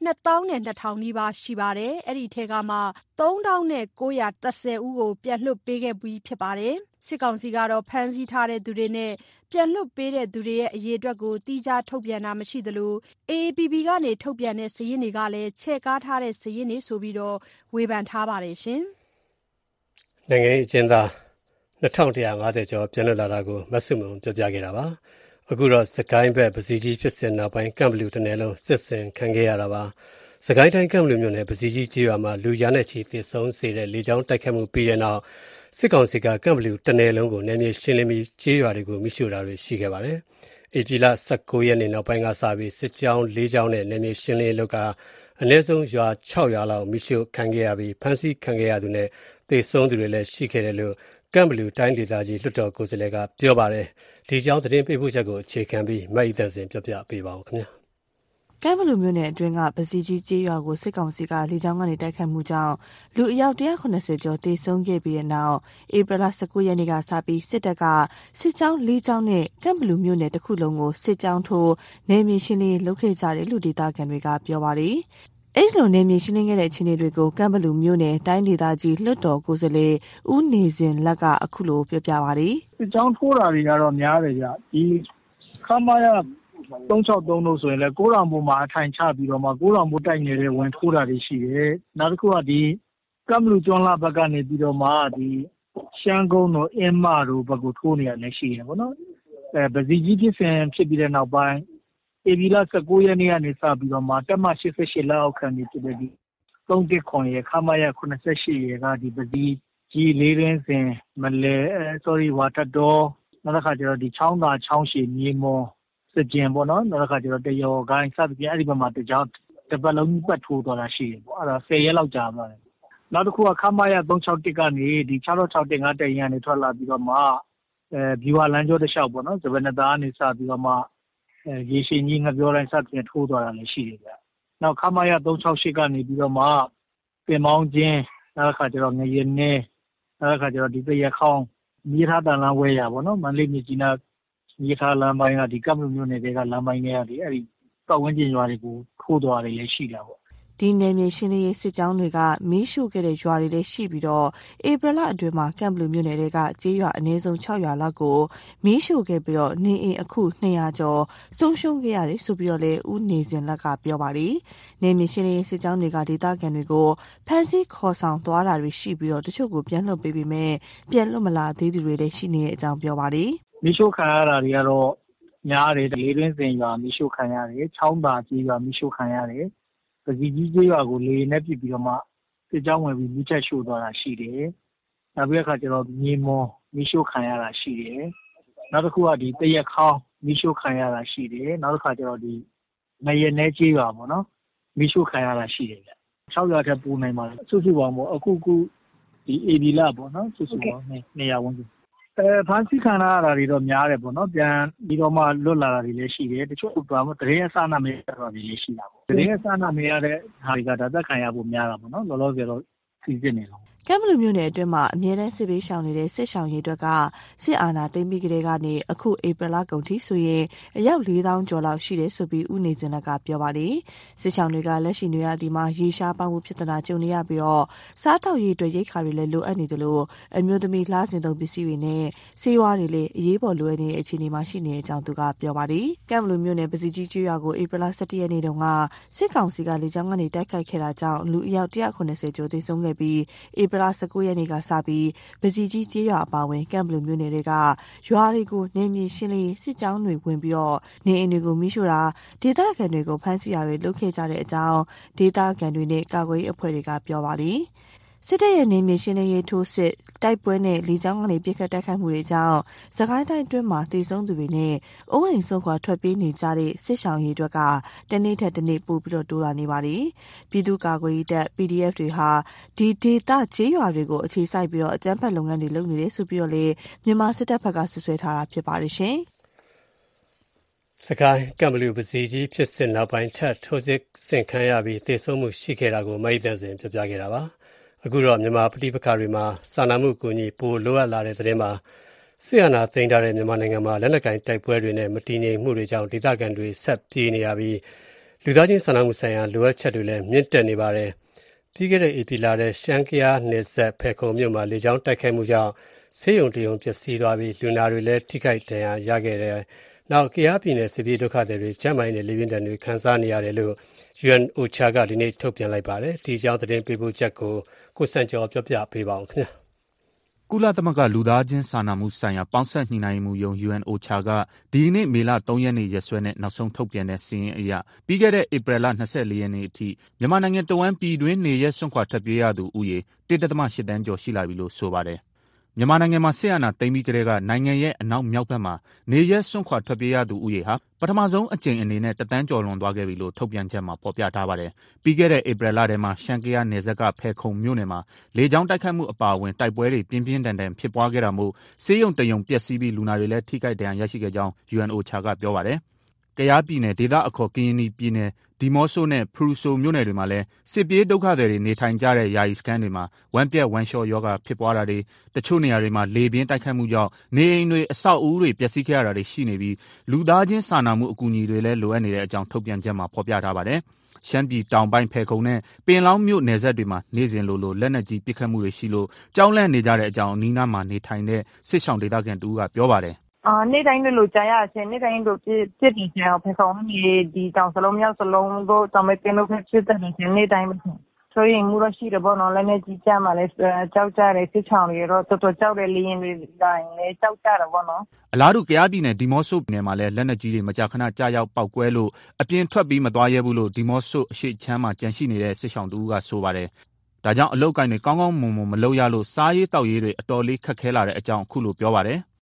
22,200နီးပါးရှိပါတယ်။အဲ့ဒီထဲကမှ3,910ဦးကိုပြန်လွှတ်ပေးခဲ့ပြီးဖြစ်ပါတယ်။စစ်ကောင်စီကတော့ဖမ်းဆီးထားတဲ့သူတွေနဲ့ပြန်လွှတ်ပေးတဲ့သူတွေရဲ့အရေအတွက်ကိုတိကျထုတ်ပြန်တာမရှိသလို AAPP ကနေထုတ်ပြန်တဲ့စာရင်းတွေကလည်းချဲ့ကားထားတဲ့စာရင်းတွေဆိုပြီးဝေဖန်ထားပါတယ်ရှင်။နိုင်ငံရေးအကျဉ်းသား2150ကျော်ပြန်လွတ်လာတာကိုမဆုမွန်ပြောပြခဲ့တာပါ။အခုတော့စကိုင်းဘက်ပစီကြီးဖြစ်စဉ်နောက်ပိုင်းကမ်ဘလူတနယ်လုံးစစ်ဆင်ခံခဲ့ရတာပါ။စကိုင်းတိုင်းကမ်ဘလူမြို့နယ်ပစီကြီးကျေးရွာမှာလူရနဲ့ချီသေဆုံးစေတဲ့လေကြောင်းတိုက်ခတ်မှုပြီးတဲ့နောက်စစ်ကောင်စီကကမ်ဘလူတနယ်လုံးကိုနယ်မြေရှင်းလင်းပြီးကျေးရွာတွေကိုမိရှို့တာတွေရှိခဲ့ပါတယ်။ဧပြီလ19ရက်နေ့နောက်ပိုင်းကစပြီးစစ်ကြောင်း4ကြောင်းနဲ့နယ်မြေရှင်းလင်းလုပ်ကအနည်းဆုံးရွာ6ရွာလောက်မိရှို့ခံခဲ့ရပြီးဖမ်းဆီးခံခဲ့ရသူနဲ့သေဆုံးသူတွေလည်းရှိခဲ့တယ်လို့ကမ်ဘလူတိုင်းဒေသကြီးလွှတ်တော်ကိုယ်စားလှယ်ကပြောပါတယ်။ဒီကြောင်းသတင်းပေးပို့ချက်ကိုအခြေခံပြီးမအိသန့်စင်ပြောပြပေးပါဦးခင်ဗျာ။ကမ်ဘလူမြို့နယ်အတွင်းကပစီကြီးကျေးရွာကိုစစ်ကောင်စီကလေကြောင်းကနေတိုက်ခတ်မှုကြောင့်လူအယောက်190ကျော်သေဆုံးခဲ့ပြီးတဲ့နောက်ဧပြီလ19ရက်နေ့ကစပြီးစစ်တပ်ကစစ်ကြောင်း4ကြောင်းနဲ့ကမ်ဘလူမြို့နယ်တစ်ခုလုံးကိုစစ်ကြောင်းထိုးနယ်မြေရှင်းလင်းလုပ်ခဲ့ကြတယ်လို့ဒေသခံတွေကပြောပါတယ်။အဲ့လိုနယ်မြေရှင်းလင်းခဲ့တဲ့အခြေအနေတွေကိုကမ်ဘလူမြို့နယ်တိုင်းဒေသကြီးလွှတ်တော်ကိုယ်စားလှယ်ဦးနေစဉ်လက်ကအခုလိုပြောပြပါတယ်။စစ်ကြောင်းထိုးတာတွေကတော့များတယ်ကြ။ဒီခမာရ363လို့ဆိုရင်လည်းကိုးတောင်ဘုံမှာအထိုင်ချပြီးတော့မှကိုးတောင်ဘုံတိုက်နေတဲ့ဝင်ထိုးတာတွေရှိတယ်။နောက်တစ်ခုကဒီကမ်ဘလူကျွန်းလာဘက်ကနေပြီးတော့မှဒီရှမ်းကုန်းတို့အင်းမတို့ဘက်ကိုထိုးနေရလည်းရှိတယ်ပေါ့နော်။ပစီကြီးဖြစ်စဉ်ဖြစ်ပြီးတဲ့နောက်ပိုင်းဧပြီလ19ရက်နေ့ကနေစပြီးတော့မှတက်မ88လက်အောက်ခံနေဖြစ်တဲ့ဒီ319ရဲ့ခမာရ88ရဲ့ကဒီပစီကြီးလေးရင်းစဉ်မလဲဝါတတော်နောက်တစ်ခါကျတော့ဒီချောင်းသာချောင်းရှည်မြေမော်စကြင်ပေါ့နော်နောက်တစ်ခါကျတော့တရော်ကိုင်းစသဖြင့်အဲ့ဒီဘက်မှာတကြောင်တစ်ပတ်လုံးပတ်ထိုးသွားတာရှိတယ်ပေါ့အဲ့ဒါ10ရက်လောက်ကြာသွားတယ်နောက်တစ်ခုကခမရ361ကနေဒီ6665တက်ရင်ကနေထွက်လာပြီးတော့မှဘီဝါလမ်းကျောတစ်လျှောက်ပေါ့နော်စပနသားကနေစပြီးတော့မှရေရှင်ကြီးငပြောတိုင်းစသဖြင့်ထိုးသွားတာလည်းရှိတယ်ဗျနောက်ခမရ368ကနေပြီးတော့မှပင်မောင်းချင်းနောက်တစ်ခါကျတော့ငရဲနေနောက်တစ်ခါကျတော့ဒီတရခေါင်းမြေထားတန်လန်းဝဲရပေါ့နော်မန္တလေးမြကြီးနားမြေထားလမ်းပိုင်းကဒီကပ်လူမျိုးနယ်တွေကလမ်းပိုင်းတွေကအဲ့ဒီပတ်ဝန်းကျင်ရွာတွေကိုထိုးသွားတယ်လည်းရှိတာပေါ့ဒီနယ်မြေရှင်းလင်းရေးစစ်ကြောင်းတွေကမီးရှို့ခဲ့တဲ့ရွာတွေလည်းရှိပြီးတော့ဧပြီလအတွင်းမှာကမ်ဘလူမြို့နယ်တွေကကျေးရွာအနည်းဆုံး6ရွာလောက်ကိုမီးရှို့ခဲ့ပြီးတော့နေအိမ်အခု200ကျော်ဆုံးရှုံးခဲ့ရတယ်ဆိုပြီးတော့လည်းဦးနေစဉ်လက်ကပြောပါတယ်။နယ်မြေရှင်းလင်းရေးစစ်ကြောင်းတွေကဒေသခံတွေကိုဖမ်းဆီးခေါ်ဆောင်သွားတာတွေရှိပြီးတော့တချို့ကိုပြန်လွှတ်ပေးပေမဲ့ပြန်လွတ်မလာသေးသူတွေလည်းရှိနေတဲ့အကြောင်းပြောပါတယ်။မီးရှို့ခံရတာတွေကတော့များတယ်လေတွင်းစင်ရွာမီးရှို့ခံရတယ်ချောင်းသာကျေးရွာမီးရှို့ခံရတယ်ပစီကြီးကျေးရွာကိုလေနဲ့ပြစ်ပြီးတော့မှစစ်ကြောင်းဝင်ပြီးမိချက်ရှို့သွားတာရှိတယ်။နောက်ပြီးအခါကျတော့မြေမော်မိရှို့ခံရတာရှိတယ်။နောက်တစ်ခုကဒီတရက်ခေါင်းမိရှို့ခံရတာရှိတယ်။နောက်တစ်ခါကျတော့ဒီငရဲနဲကျေးရွာပေါ့နော်မိရှို့ခံရတာရှိတယ်ဗျ။6ရွာထက်ပိုနိုင်ပါလားစုစုပေါင်းပေါ့အခုဒီ AB လပေါ့နော်စုစုပေါင်း200ဝန်းကျင်ဖန်စီခံရတာတွေတော့များတယ်ပေါ့နော်ပြန်ပြီးတော့မှလွတ်လာတာတွေလည်းရှိတယ်တချို့ကတရေအစနာမေးတာတွေလည်းရှိတာပေါ့တရေအစနာမေးရတဲ့ဟာတွေကဒါသက်ခံရဖို့များတာပေါ့နော်လောလောဆယ်တော့စီစစ်နေတော့ကမ်ဘလူမြို့နယ်အတွင်းမှာအမြဲတမ်းစစ်ပေးရှောင်နေတဲ့စစ်ရှောင်ရေးအတွက်ကစစ်အာဏာသိမ်းပြီးကတည်းကနေအခုဧပြီလကုန်ထိဆိုရင်အယောက်4000ကျော်လောက်ရှိတယ်ဆိုပြီးဦးနေစဉ်လက်ကပြောပါတယ်စစ်ရှောင်တွေကလက်ရှိနေရဒီမှာရေရှားပေါမှုပြဿနာကြုံနေရပြီးတော့စားတောက်ရေးအတွက်ရိတ်ခါတွေလည်းလိုအပ်နေတယ်လို့အမျိုးသမီးလှစဉ်သုံးပစ္စည်းတွေနဲ့ဆေးဝါးတွေလည်းအရေးပေါ်လိုအပ်နေတဲ့အခြေအနေမှာရှိနေတဲ့အကြောင်းသူကပြောပါတယ်ကမ်ဘလူမြို့နယ်ပစီကြီးကျွော်ကိုဧပြီလ17ရက်နေ့တုန်းကစစ်ကောင်စီကလေကြောင်းကနေတိုက်ခိုက်ခဲ့တာကြောင့်လူအယောက်190ကျော်သေဆုံးခဲ့ပြီးဧပြီလ19ရက်နေ့ကစပြီးပစီကြီးကျေးရွာအပါဝင်ကမ်ဘလူမြို့နယ်တွေကရွာတွေကိုနေမြေရှင်းလင်းစစ်ကြောင်းတွေဝင်ပြီးတော့နေအိမ်တွေကိုမိရှို့တာဒေသခံတွေကိုဖမ်းဆီးတာတွေလုပ်ခဲ့ကြတဲ့အကြောင်းဒေသခံတွေနဲ့ကာကွယ်ရေးအဖွဲ့တွေကပြောပါတယ်စစ်တပ်ရဲ့နေမြေရှင်းလင်းရေးထိုးစစ်တိုက်ပွဲနဲ့လေကြောင်းကနေပစ်ခတ်တိုက်ခိုက်မှုတွေကြောင့်စကိုင်းတိုင်းအတွင်းမှာတည်ဆုံးသူတွေနဲ့အိုးအိမ်ဆုံးခွာထွက်ပြေးနေကြတဲ့စစ်ရှောင်ရေးအတွက်ကတနေ့ထက်တနေ့ပိုပြီးတော့တိုးလာနေပါတယ်။ပြည်သူ့ကာကွယ်ရေးတပ် PDF တွေဟာဒီဒေသကျေးရွာတွေကိုအခြေစိုက်ပြီးတော့အကြမ်းဖက်လုပ်ငန်းတွေလုပ်နေတယ်ဆိုပြီးတော့လေမြန်မာစစ်တပ်ဘက်ကဆွဆွဲထားတာဖြစ်ပါတယ်ရှင်။စကိုင်းကမ်ဘလူပစီကြီးဖြစ်စစ်နောက်ပိုင်းထပ်ထိုးစစ်ဆင်ခံရပြီးသေဆုံးမှုရှိခဲ့တာကိုမိတ်သက်စဉ်ပြပြခဲ့တာပါ။အခုတော့မြန်မာပဋိပက္ခတွေမှာစာနာမှုကူညီပိုလိုအပ်လာတဲ့သတင်းမှာစစ်အာဏာသိမ်းထားတဲ့မြန်မာနိုင်ငံမှာလက်နက်ကိုင်တိုက်ပွဲတွေနဲ့မတည်ငြိမ်မှုတွေကြောင့်ဒေသခံတွေဆက်ပြေးနေရပြီးလူသားချင်းစာနာမှုဆိုင်ရာလိုအပ်ချက်တွေလည်းမြင့်တက်နေပါတယ်။ပြီးခဲ့တဲ့ဧပြီလထဲရှမ်းကယားနယ်စပ်ဖယ်ခုံမြို့မှာလေကြောင်းတိုက်ခိုက်မှုကြောင့်ဆေးရုံတရုံပျက်စီးသွားပြီးလူနာတွေလည်းထိခိုက်ဒဏ်ရာရခဲ့တယ်။နောက်ကယားပြည်နယ်စစ်ပြေးဒုက္ခသည်တွေကျန်းမာရေးနဲ့လေပြင်းဒဏ်တွေခံစားနေရတယ်လို့ UNOCHA ကဒီနေ့ထုတ်ပြန်လိုက်ပါတယ်။ဒီအကြောင်းသတင်းပေးပို့ချက်ကိုစံကျော်ပြောပြပေးပါဦးခင်ဗျာကုလသမဂ္ဂလူသားချင်းစာနာမှုဆိုင်ရာပေါင်းစပ်ညှိနှိုင်းမှုယုံ UNOCHA ကဒီနေ့မေလ3ရက်နေ့ရက်စွဲနဲ့နောက်ဆုံးထုတ်ပြန်တဲ့စာရင်းအရပြီးခဲ့တဲ့ဧပြီလ24ရက်နေ့အထိမြန်မာနိုင်ငံတဝန်းပြည်တွင်းနေရက်စွန့်ခွာထွက်ပြေးရသူဦးရေ 1.8 တန်းကျော်ရှိလာပြီလို့ဆိုပါတယ်မြန်မာနိုင်ငံမှာစစ်အာဏာသိမ်းပြီးကတည်းကနိုင်ငံရဲ့အနောက်မြောက်ဘက်မှာနေရက်စွန့်ခွာထွက်ပြေးရသူဦးရေဟာပထမဆုံးအကြိမ်အနေနဲ့တန်းကျော်လွန်သွားခဲ့ပြီလို့ထုတ်ပြန်ချက်မှာဖော်ပြထားပါတယ်။ပြီးခဲ့တဲ့ဧပြီလထဲမှာရှမ်းကယားနယ်စပ်ကဖယ်ခုံမြို့နယ်မှာလေကြောင်းတိုက်ခိုက်မှုအပါအဝင်တိုက်ပွဲတွေပြင်းပြင်းထန်ထန်ဖြစ်ပွားခဲ့တာမို့ဆေးရုံတရုံပျက်စီးပြီးလူနာတွေလည်းထိခိုက်ဒဏ်ရာရရှိခဲ့ကြောင်း UNOCHA ကပြောပါတယ်။ကယားပြည်နယ်ဒေသအခေါ်ကရင်ပြည်နယ်ဒီမော့ဆိုနဲ့ဖရူဆိုမြို့နယ်တွေမှာလည်းစစ်ပြေးဒုက္ခသည်တွေနေထိုင်ကြတဲ့ယာယီစခန်းတွေမှာဝမ်းပြက်ဝမ်းလျှောရောဂါဖြစ်ပွားတာတွေတချို့နေရာတွေမှာလေပြင်းတိုက်ခတ်မှုကြောင့်နေအိမ်တွေအဆောက်အဦတွေပျက်စီးခဲ့ရတာတွေရှိနေပြီးလူသားချင်းစာနာမှုအကူအညီတွေလည်းလိုအပ်နေတဲ့အကြောင်းထုတ်ပြန်ချက်မှာဖော်ပြထားပါတယ်။ရှမ်းပြည်တောင်ပိုင်းဖယ်ခုံနဲ့ပင်လောင်းမြို့နယ်စပ်တွေမှာနေစဉ်လိုလက်နက်ကြီးပစ်ခတ်မှုတွေရှိလို့ကြောက်လန့်နေကြတဲ့အကြောင်းအနီးနားမှာနေထိုင်တဲ့စစ်ရှောင်ဒေသခံတူကပြောပါတယ်နေ့တိုင်းလိုကြားရချင်းနေ့တိုင်းလိုပြစ်တင်ချင်အောင်ဖယ်ခုံနေဒီတောင်စလုံးမြောက်စလုံးတို့တောင်မဲပင်လို့ဖြစ်တဲ့ချင်းနေ့တိုင်းပဲဆိုရင်မူရရှိတယ်ပေါ့နော်လည်းနေကြီးကြမှာလဲကြောက်ကြတယ်စစ်ချောင်းတွေတော့တော်တော်ကြောက်တယ်လင်းတွေတိုင်းလဲကြောက်ကြတယ်ပေါ့နော်အလားတူကယားပြည်နယ်ဒီမော့ဆိုနယ်မှာလည်းလက်နက်ကြီးတွေမကြာခဏကြားရောက်ပောက်ကွဲလို့အပြင်ထွက်ပြီးမသွားရဲဘူးလို့ဒီမော့ဆိုအရှိချမ်းမှာကြန့်ရှိနေတဲ့စစ်ဆောင်တူကဆိုပါတယ်။ဒါကြောင့်အလုတ်ကိုင်းတွေကောင်းကောင်းမွန်မွန်မလုပ်ရလို့စားရေးတောက်ရေးတွေအတော်လေးခက်ခဲလာတဲ့အကြောင်းအခုလိုပြောပါတယ်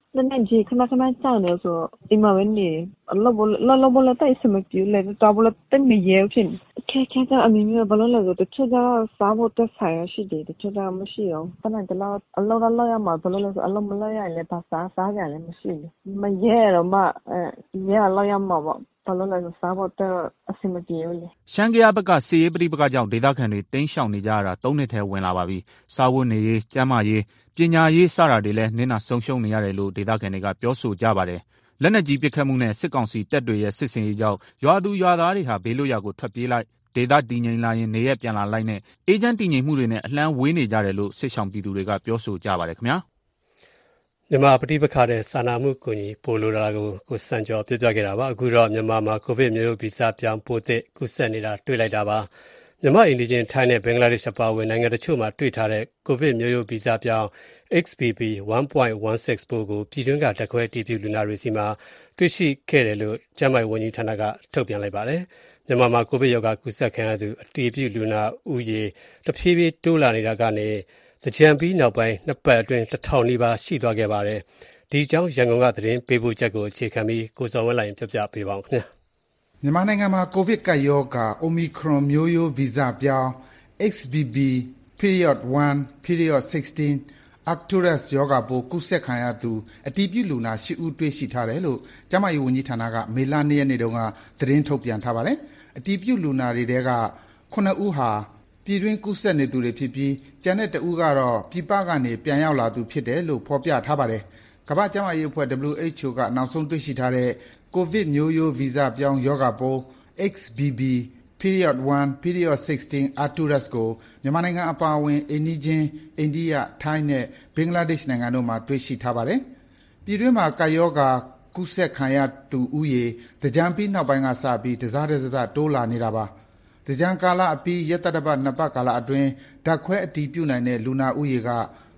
那你看长的说，你妈问你，老不了带什么酒来，找不了带没药品。看着阿明不了了，就吃着啥不得菜啊，是的，吃着没事哦。本来就老呀嘛，不了了说，老没了呀，来把啥家来没事的，没药了嘛，药老呀嘛吧。 ရှမ်းကယားဘက်ကစစ်ရေးပဋိပက္ခကြောင့်ဒေသခံတွေတိမ်းရှောင်နေကြရတာ3နှစ်ထဲဝင်လာပါပြီ။စားဝတ်နေရေး၊ကျန်းမာရေး၊ပညာရေးစတာတွေလည်းနစ်နာဆုံးရှုံးနေရတယ်လို့ဒေသခံတွေကပြောဆိုကြပါတယ်။လက်နက်ကြီးပစ်ခတ်မှုနဲ့စစ်ကောင်စီတပ်တွေရဲ့စစ်ဆင်ရေးကြောင့်ရွာသူရွာသားတွေဟာဘေးလွတ်ရာကိုထွက်ပြေးလိုက်ဒေသတည်ငြိမ်လာရင်နေရက်ပြန်လာလိုက်နဲ့အေဂျင့်တည်ငြိမ်မှုတွေနဲ့အလှမ်းဝေးနေကြတယ်လို့စစ်ရှောင်ပြည်သူတွေကပြောဆိုကြပါတယ်ခင်ဗျာ။မြန်မာပဋိပက္ခတဲ့စာနာမှုကူညီပို့လိုတာကိုစံကျော်ပြပြခဲ့တာပါအခုတော့မြန်မာမှာကိုဗစ်မျိုးရိုးဗီဇပြောင်းပိုးသစ်ကူးစက်နေတာတွေ့လိုက်တာပါမြန်မာအိန္ဒိယထိုင်းနဲ့ဘင်္ဂလားဒေ့ရှ်အပါအဝင်နိုင်ငံတချို့မှာတွေ့ထားတဲ့ကိုဗစ်မျိုးရိုးဗီဇပြောင်း XBB 1.16 ပိုးကိုပြည်တွင်းကဓာတ်ခွဲအတည်ပြုလူနာတွေစီမှာတွေ့ရှိခဲ့တယ်လို့ကျန်းမာရေးဝန်ကြီးဌာနကထုတ်ပြန်လိုက်ပါတယ်မြန်မာမှာကိုဗစ်ရောဂါကူးစက်ခံရသူအတည်ပြုလူနာဦးရေတဖြည်းဖြည်းတိုးလာနေတာကနေသကြံပြီးနောက်ပိုင်း2ပတ်အတွင်း1000နီးပါးရှိသွားခဲ့ပါတယ်။ဒီအကြောင်းရန်ကုန်ကသတင်းပေးပို့ချက်ကိုအခြေခံပြီးကိုစောဝင်းလိုင်ပြပြပေးပါဦးခင်ဗျာ။မြန်မာနိုင်ငံမှာကိုဗစ်ကပ်ရောဂါ Omicron မျိုးရိုးဗီဇပြောင်း XBB period 1 period 16 Arcturus ရောဂါပိုးကူးစက်ခံရသူအတည်ပြုလူနာ10ဦးတွေ့ရှိထားတယ်လို့ကျန်းမာရေးဝန်ကြီးဌာနကမေလ2ရက်နေ့တုန်းကသတင်းထုတ်ပြန်ထားပါတယ်။အတည်ပြုလူနာတွေထဲက9ဦးဟာပြည်တွင်းကူးစက်နေသူတွေဖြစ်ပြီးကျန်တဲ့တဦးကတော့ပြည်ပကနေပြန်ရောက်လာသူဖြစ်တယ်လို့ဖော်ပြထားပါတယ်။ကမ္ဘာ့ကျန်းမာရေးအဖွဲ့ WHO ကနောက်ဆုံးတွေ့ရှိထားတဲ့ကိုဗစ်မျိုးရိုးဗီဇပြောင်းရောဂါပိုး XBB period 1 period 16 Arcturus ကိုမြန်မာနိုင်ငံအပါအဝင်အိန္ဒိယအိန္ဒိယထိုင်းနဲ့ဘင်္ဂလားဒေ့ရှ်နိုင်ငံတို့မှာတွေ့ရှိထားပါတယ်။ပြည်တွင်းမှာကာယောဂါကူးစက်ခံရသူဦးရေသကြံပြီးနောက်ပိုင်းကစပြီးတစတိုးလာနေတာပါ။သကြံကာလအပြီးရက်တပတ်2ပတ်ကာလအတွင်းဓာတ်ခွဲအတည်ပြုနိုင်တဲ့လူနာဦးရေက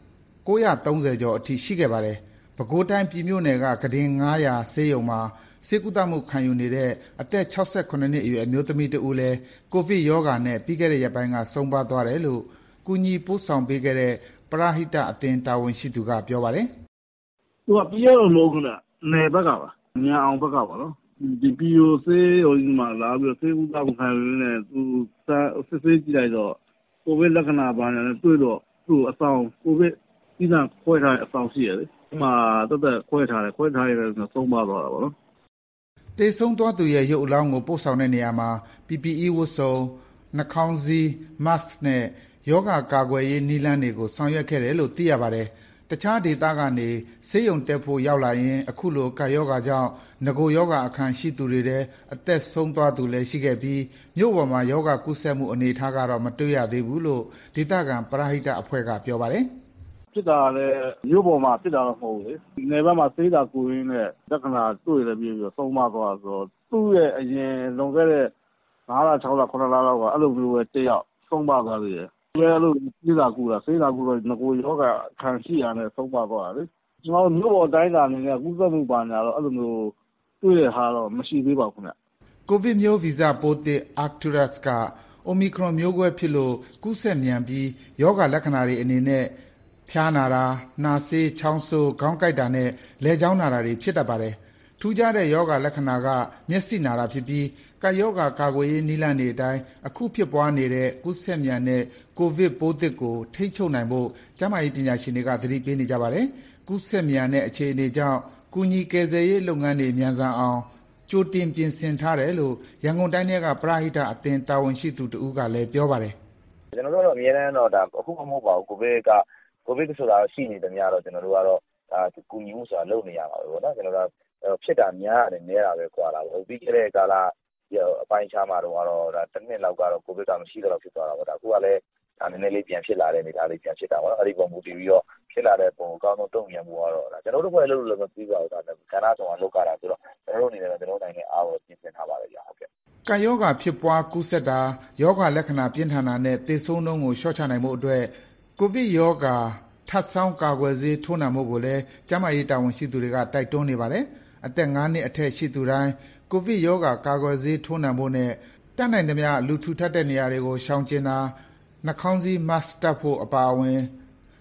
930ကျော်အထိရှိခဲ့ပါတယ်။ပဲခူးတိုင်းပြည်မြို့နယ်ကကုတင်900ဆေးရုံမှာဆေးကုသမှုခံယူနေတဲ့အသက်68နှစ်အရွယ်အမျိုးသမီးတဦးလည်းကိုဗစ်ရောဂါနဲ့ပြီးခဲ့တဲ့ရက်ပိုင်းကဆုံးပါးသွားတယ်လို့ကူညီပို့ဆောင်ပေးခဲ့တဲ့ပရဟိတအသင်းတာဝန်ရှိသူကပြောပါတယ်။သူကပြီးရတော့မဟုတ်ဘူးလား။နယ်ဘက်ကပါ။ညာအောင်ဘက်ကပါနော်။ဒီပီယိုဆေးရုံကြီးမှာလာပြီးဆေးကုသမှုခံယူနေသူစစ်ဆေးကြည့်လိုက်တော့ကိုဗစ်လက္ခဏာပါနေတယ်တွေ့တော့သူ့အဆောင်ကိုဗစ်ပြီးသားခွဲထားတဲ့အဆောင်ရှိရတယ်။ဒီမှာတက်ခွဲထားတယ်ဆုံးပါသွားတာပေါ့နော်။တေဆုံးသွားသူရဲ့ရုပ်အလောင်းကိုပို့ဆောင်တဲ့နေရာမှာ PPE ဝတ်စုံနှာခေါင်းစည်း mask နဲ့ယောဂကာကွယ်ရေးနည်းလမ်းတွေကိုဆောင်ရွက်ခဲ့တယ်လို့သိရပါတယ်။တခြားဒေသကနေဆေးရုံတက်ဖို့ရောက်လာရင်အခုလိုကာယောဂါကြောင့်ငကိုယောဂအခမ်းရှိသူတွေတဲ့အသက်ဆုံးသွားသူလည်းရှိခဲ့ပြီးမြို့ပေါ်မှာယောဂကူးစက်မှုအနေအထားကတော့မတွေ့ရသေးဘူးလို့ဒေသခံပရဟိတအဖွဲ့ကပြောပါတယ်။ဖြစ်တာလည်းမြို့ပေါ်မှာဖြစ်တာတော့မဟုတ်ဘူးလေ။နယ်ဘက်မှာဆေးတာကိုရင်းနဲ့လက္ခဏာတွေ့တယ်ပြီးတော့ဆုံးမသွားဆိုတော့သူ့ရဲ့အရင်လွန်ခဲ့တဲ့5လ6လ9လလောက်ကအဲ့လိုမျိုးပဲတယောက်ဆုံးမသွားသေးတယ်။အဲ့လိုဆေးတာကူတော့ငကိုယောဂခံရှိရတဲ့ဆုံးမသွားတာလေ။ကျွန်တော်မြို့ပေါ်တိုင်းတာအနေနဲ့ကူးစက်မှုပါညာတော့အဲ့လိုမျိုးတွေ့ရတာတော့မရှိသေးပါဘူးခင်ဗျ။ကိုဗစ်မျိုးဗီဇပိုးသစ် Arcturus က Omicron မျိုးကွဲဖြစ်လို့ကူးစက်မြန်ပြီးယောဂလက္ခဏာတွေအနေနဲ့ဖျားနာတာနှာစေးချောင်းဆိုးခေါင်းကိုက်တာနဲ့လက်ချောင်းနာတာတွေဖြစ်တတ်ပါတယ်။ထူးခြားတဲ့ယောဂလက္ခဏာကမျက်စိနာတာဖြစ်ပြီးကာယောဂါကာကွယ်ရေးနည်းလမ်းတွေအတိုင်းအခုဖြစ်ပွားနေတဲ့ကူးစက်မြန်တဲ့ကိုဗစ်ပိုးသစ်ကိုထိန်းချုပ်နိုင်ဖို့ကျန်းမာရေးပညာရှင်တွေကသတိပေးနေကြပါတယ်။ကူးစက်မြန်တဲ့အခြေအနေကြောင့်ကူညီကယ်ဆယ်ရေးလုပ်ငန်းတွေမြန်ဆန်အောင်ကြိုတင်ပြင်ဆင်ထားတယ်လို့ရန်ကုန်တိုင်းကပရဟိတအသင်းတာဝန်ရှိသူတဦးကလည်းပြောပါတယ်။ကျွန်တော်တို့အများအားတော့ဒါအခုမဟုတ်ပါဘူးကိုဗစ်ဆိုတာရှိနေတယ်များတော့ကျွန်တော်တို့ကတော့ဒါကူညီမှုဆိုတာလုပ်နေရပါပဲပေါ့နော်ကျွန်တော်တို့ဖြစ်တာများတယ်နဲတာပဲကွာလာပေါ့ပြီးခဲ့တဲ့ကာလအပိုင်းခြားမှာတော့ဒါတစ်နှစ်လောက်ကတော့ကိုဗစ်ကမရှိတော့ဖြစ်သွားတာပေါ့ဒါအခုကလည်းဒါနည်းနည်းလေးပြန်ဖြစ်လာတဲ့အနေအထားလေးပြန်ဖြစ်တာပေါ့နော်အဲ့ဒီပုံမူတည်ပြီးတော့ဖြစ်လာတဲ့ပုံအကောင်းဆုံးတုံ့ပြန်မှုကတော့ဒါကျွန်တော်တို့ဘက်လို့လည်းမပြီးပါဘူးဒါကဏ္ဍဆောင်လောက်ကြတာဆိုတော့ကျွန်တော်တို့အနေနဲ့ကျွန်တော်နိုင်ငံအားကိုပြင်ဆင်ထားပါတယ်ကြာဟုတ်ကဲ့ကာယောဂါဖြစ်ပွားကူးစက်တာယောဂလက္ခဏာပြင်းထန်တာနဲ့သေဆုံးနှုန်းကိုလျှော့ချနိုင်မှုအတွက်ကိုဗစ်ယောဂါထပ်ဆောင်းကာကွယ်ဆေးထိုးနှံမှုကိုလည်းကျန်းမာရေးတာဝန်ရှိသူတွေကတိုက်တွန်းနေပါတယ်အသက်9နှစ်အထက်ရှိသူတိုင်းကိုဗစ်ရောဂါကာကွယ်ဆေးထိုးနှံဖို့နဲ့တတ်နိုင်သမျှလူထူထပ်တဲ့နေရာတွေကိုရှောင်ကျဉ်တာနှာခေါင်းစည်း mask တပ်ဖို့အပါအဝင်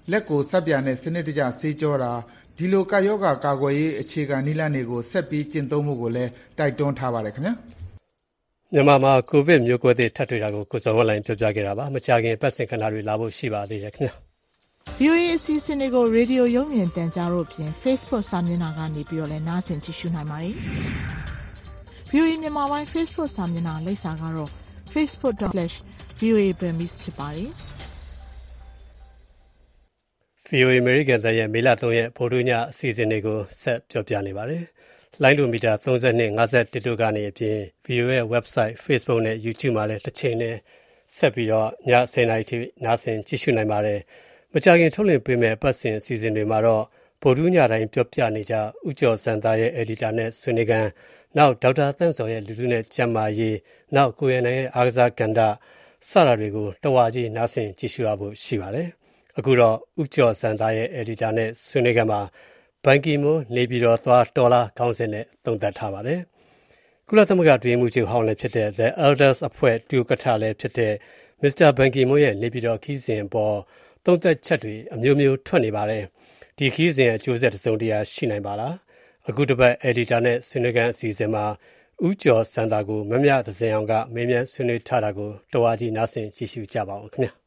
လက်ကိုဆပ်ပြာနဲ့စနစ်တကျဆေးကြောတာဒီလိုကပ်ရောဂါကာကွယ်ရေးအခြေခံနည်းလမ်းတွေကိုဆက်ပြီးကျင့်သုံးဖို့ကိုလည်းတိုက်တွန်းထားပါတယ်ခင်ဗျာမြန်မာမှာကိုဗစ်မျိုးကွဲသစ်ထပ်တွေ့တာကိုကိုစောဝလိုင်းပြောပြခဲ့တာပါမကြခင်ပတ်စင်ခဏတွေလာဖို့ရှိပါသေးတယ်ခင်ဗျာ VOA အစီအစဉ်တွေကိုရေဒီယိုရုပ်မြင်သံကြားတို့ဖြင့် Facebook စာမျက်နှာကနေပြီးတော့လည်းနားဆင်ကြည့်ရှုနိုင်ပါတယ် VOA မြန်မာပိုင်း Facebook စာမျက်နှာလိပ်စာကတော့ facebook.com/VOA Burmese ဖြစ်ပါတယ် VOA American ရဲ့မေလ3ရက်ဗိုလ်တူးညအစီအစဉ်တွေကိုဆက်ပြောပြနေပါတယ်လိုင်းဒိုမီတာ32 51တို့ကနေအပြင် VOA ရဲ့ website Facebook နဲ့ YouTube မှာလည်းတစ်ချိန်နဲ့ဆက်ပြီးတော့ည10:00 နာရီထိနားဆင်ကြည့်ရှုနိုင်ပါတယ်မကြခင်ထုတ်လွှင့်ပေးမယ့်ပတ်စဉ်အစီအစဉ်တွေမှာတော့ဗိုလ်တူးညတိုင်းပြောပြနေကြဥကျော်စံသားရဲ့ editor နဲ့ဆွေးနွေးခန်းနောက်ဒေါက်တာသန့်စော်ရဲ့လူထုနဲ့ကျန်းမာရေးနောက်ကိုရန်နိုင်ရဲ့အားကစားကဏ္ဍစတာတွေကိုတဝါကြီးနားဆင်ကြည့်ရှုရဖို့ရှိပါတယ်အခုတော့ဥကျော်စံသားရဲ့ editor နဲ့ဆွေးနွေးခန်းမှာဘန်ကီမွန်းနေပြည်တော်သွားတော်လာခေါင်းစဉ်နဲ့သုံးသပ်ထားပါတယ်ကုလသမဂ္ဂတွင်မှုချုပ်ဟောင်းလည်းဖြစ်တဲ့ The Elders အဖွဲ့တူကထလည်းဖြစ်တဲ့ Mr. ဘန်ကီမွန်းရဲ့နေပြည်တော်ခီးစဉ်ပေါ်သုံးသက်ချက်တွေအမျိုးမျိုးထွက်နေပါတယ်ဒီခီးစဉ်အကျိုးဆက်တစုံတရာရှိနိုင်ပါလားအခုတစ်ပတ် editor နဲ့ဆွေးနွေးခန်းအစီအစဉ်မှာဥကျော်စံသားကိုမမြသစင်အောင်ကမေးမြန်းဆွေးနွေးထားတာကိုတဝါကြီးနားဆင်ကြည့်ရှုကြပါဦးခင်ဗျာ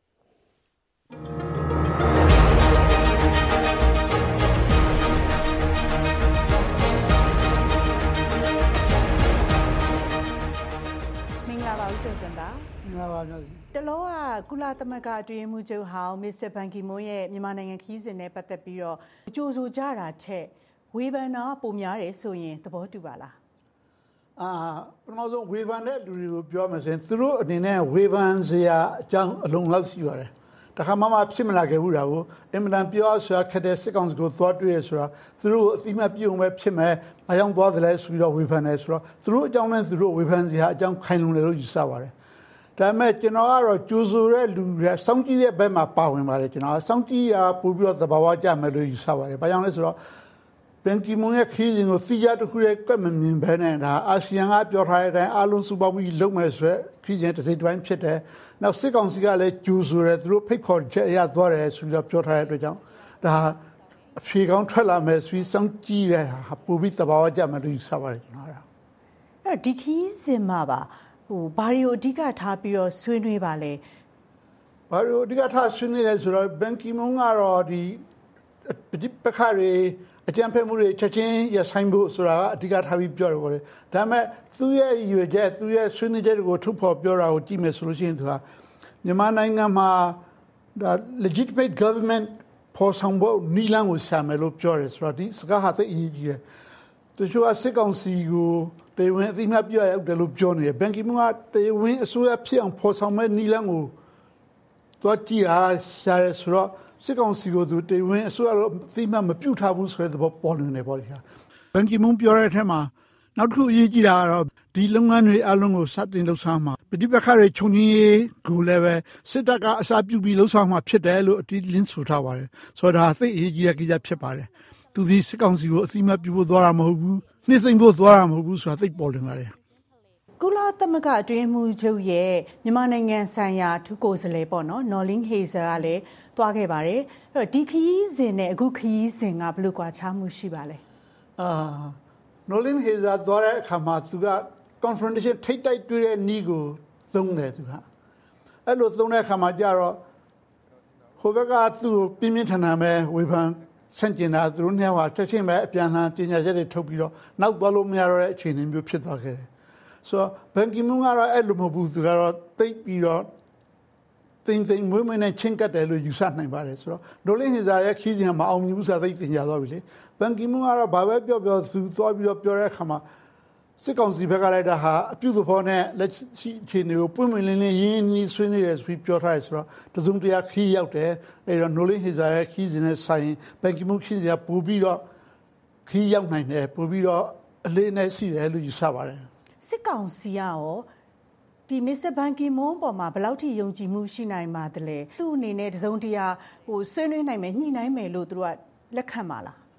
တလောကကုလသမဂ္ဂအတွင်းမှုချုပ်ဟောင်းမစ္စတာဘန်ကီမွန်းရဲ့မြန်မာနိုင်ငံခီးစဉ်နဲ့ပတ်သက်ပြီးတော့ကြိုဆိုကြတာထက်ဝေဖန်တာပုံများတယ်ဆိုရင်သဘောတူပါလားပထမဆုံးဝေဖန်တဲ့လူတွေကိုပြောမယ်ဆိုရင်သူတို့အနေနဲ့ဝေဖန်စရာအကြောင်းအလုံးလောက်ရှိပါတယ်တခါမှဖြစ်မလာခဲ့ဘူးဒါကိုအင်မတန်ပြောဆရာခက်တဲ့စစ်ကောင်စီကိုသွားတွေ့ရဆိုတာသူတို့အတိမတ်ပြုံပဲဖြစ်မယ်အကြောင်းသွားတယ်လဲဆိုပြီးတော့ဝေဖန်တယ်ဆိုတော့သူတို့အကြောင်းနဲ့သူတို့ဝေဖန်စရာအကြောင်းခိုင်လုံတယ်လို့ယူဆပါတယ်ဒါပေမဲ့ကျွန်တော်ကတော့ကြိုဆိုတဲ့လူတွေစောင့်ကြည့်တဲ့ဘက်မှာပါဝင်ပါတယ်ကျွန်တော်စောင့်ကြည့်ရာပို့ပြီးတော့သဘာဝကျမယ်လို့ယူဆပါတယ်။ဘာကြောင့်လဲဆိုတော့ဘန်ကီမွန်းရဲ့ခီးစဉ်ကိုစီးကြတစ်ခုရဲ့ကွက်မမြင်ဘဲနဲ့ဒါအာဆီယံကပြောထားတဲ့အတိုင်းအားလုံးစုပေါင်းပြီးလုပ်မယ်ဆိုတဲ့ခီးစဉ်တစ်စိတ်တစ်ပိုင်းဖြစ်တယ်။နောက်စစ်ကောင်စီကလည်းကြိုဆိုတယ်သူတို့ဖိတ်ခေါ်ချက်အရသွားတယ်ဆိုပြီးတော့ပြောထားတဲ့အတွက်ကြောင့်ဒါအဖြေကောင်းထွက်လာမယ်ဆိုပြီးစောင့်ကြည့်တဲ့ဟာပို့ပြီးသဘာဝကျမယ်လို့ယူဆပါတယ်ကျွန်တော်က။အဲ့ဒီခီးစဉ်မှာပါဘာတွေကိုအဓိကထားပြီးတော့ဆွေးနွေးပါလဲဘာတွေကိုအဓိကထားဆွေးနွေးလဲဆိုတော့ဘန်ကီမွန်းကတော့ဒီပခါတွေအကြံဖက်မှုတွေချက်ချင်းရဆိုင်ဖို့ဆိုတာကအဓိကထားပြီးပြောတယ်ပေါ့လေဒါပေမဲ့သူ့ရဲ့ရွေချက်သူ့ရဲ့ဆွေးနွေးချက်တွေကိုထုတ်ဖော်ပြောတာကိုကြည့်မယ်ဆိုလို့ရှိရင်သူကမြန်မာနိုင်ငံမှာဒါ legitimate government ပေါ်ဆောင်ဖို့နီလန်းကိုရှာမယ်လို့ပြောတယ်ဆိုတော့ဒီစကားဟာသိအရေးကြီးတယ်သူကစစ်ကောင်စီကိုတေဝင်အသိမှတ်ပြရတယ်လို့ပြောနေတယ်ဘန်ကီမွန်းကတေဝင်အစိုးရဖြစ်အောင်ဖော်ဆောင်မဲ့နီလန်းကိုသွားကြည့်အားရှာရဲဆိုတော့စစ်ကောင်စီကိုသူတေဝင်အစိုးရတော့အသိမှတ်မပြုတ်ထားဘူးဆိုတဲ့သဘောပေါ်နေတယ်ပေါ့ဒီဟာဘန်ကီမွန်းပြောတဲ့အထက်မှာနောက်တစ်ခုအရေးကြီးတာကတော့ဒီလုပ်ငန်းတွေအလုံးကိုစတင်လှုပ်ရှားမှာပဋိပက္ခတွေခြုံငင်းရေးကိုလည်းပဲစစ်တပ်ကအစားပြုပြီးလှုပ်ရှားမှာဖြစ်တယ်လို့အတိအလင်းဆိုထားပါတယ်ဆိုတော့ဒါသိအရေးကြီးတဲ့ကိစ္စဖြစ်ပါတယ်သူဒီစစ်ကောင်စီကိုအသိမှတ်ပြုဖို့သွားတာမဟုတ်ဘူးနှိမ့်သိမ့်ဖို့သွားတာမဟုတ်ဘူးဆိုတာသိပေါ်နေပါတယ်ကုလသမဂ္ဂအတွင်းမှုချုပ်ရဲ့မြန်မာနိုင်ငံဆိုင်ရာထူးကိုယ်စားလှယ်ပေါ့နော်နော်လင်းဟေဇာကလည်းသွားခဲ့ပါတယ်အဲ့တော့ဒီခရီးစဉ်နဲ့အခုခရီးစဉ်ကဘယ်လိုကွာခြားမှုရှိပါလဲနော်လင်းဟေဇာသွားတဲ့အခါမှာသူက confrontation ထိတ်တိုက်တွေ့တဲ့နီးကိုသုံးတယ်သူကအဲ့လိုသုံးတဲ့အခါမှာကြတော့ဟိုဘက်ကသူ့ကိုပြင်းပြင်းထန်ထန်ပဲဝေဖန်ဆန့်ကျင်တာသူတို့နှစ်ယောက်ဟာချက်ချင်းပဲအပြန်အလှန်ပညာချက်တွေထုတ်ပြီးတော့နောက်သွားလို့မရတော့တဲ့အခြေအနေမျိုးဖြစ်သွားခဲ့တယ်ဆိုတော့ဘန်ကီမွန်းကတော့အဲ့လိုမဟုတ်ဘူးသူကတော့သိပြီးတော့သိမ့်မွေးမွေးနဲ့ချင်းကတ်တယ်လို့ယူဆနိုင်ပါတယ်ဆိုတော့ဒိုလင်းဟီဇာရဲ့ခီးစဉ်မှာအောင်မြင်မှုဆိုတာသိတင်ကြသွားပြီလေဘန်ကီမွန်းကတော့ဘာပဲပြောသူသွားပြီးတော့ပြောတဲ့အခါမှာစစ်ကောင်စီဘက်ကလည်းဒါဟာအပြုသဘောနဲ့လက်ရှိအခြေအနေကိုပွင့်ပွင့်လင်းလင်းရင်းနှီးဆွေးနွေးတယ်ဆိုပြီးပြောထားတယ်ဆိုတော့တစုံတရာခီးရောက်တယ်အဲ့တော့နိုလင်းဟီဇာရဲ့ခီးစဉ်နဲ့ဆိုင်ဘန်ကီမွန်းခီးစဉ်ကပို့ပြီးတော့ခီးရောက်နိုင်တယ်ပို့ပြီးတော့အလေးနဲ့ရှိတယ်လို့ယူဆပါတယ်စစ်ကောင်စီကရောဒီမစ္စတာဘန်ကီမွန်းပေါ်မှာဘယ်လောက်ထိယုံကြည်မှုရှိနိုင်ပါသလဲသူ့အနေနဲ့တစုံတရာဆွေးနွေးနိုင်မယ်ညှိနှိုင်းမယ်လို့သူတို့ကလက်ခံပါလား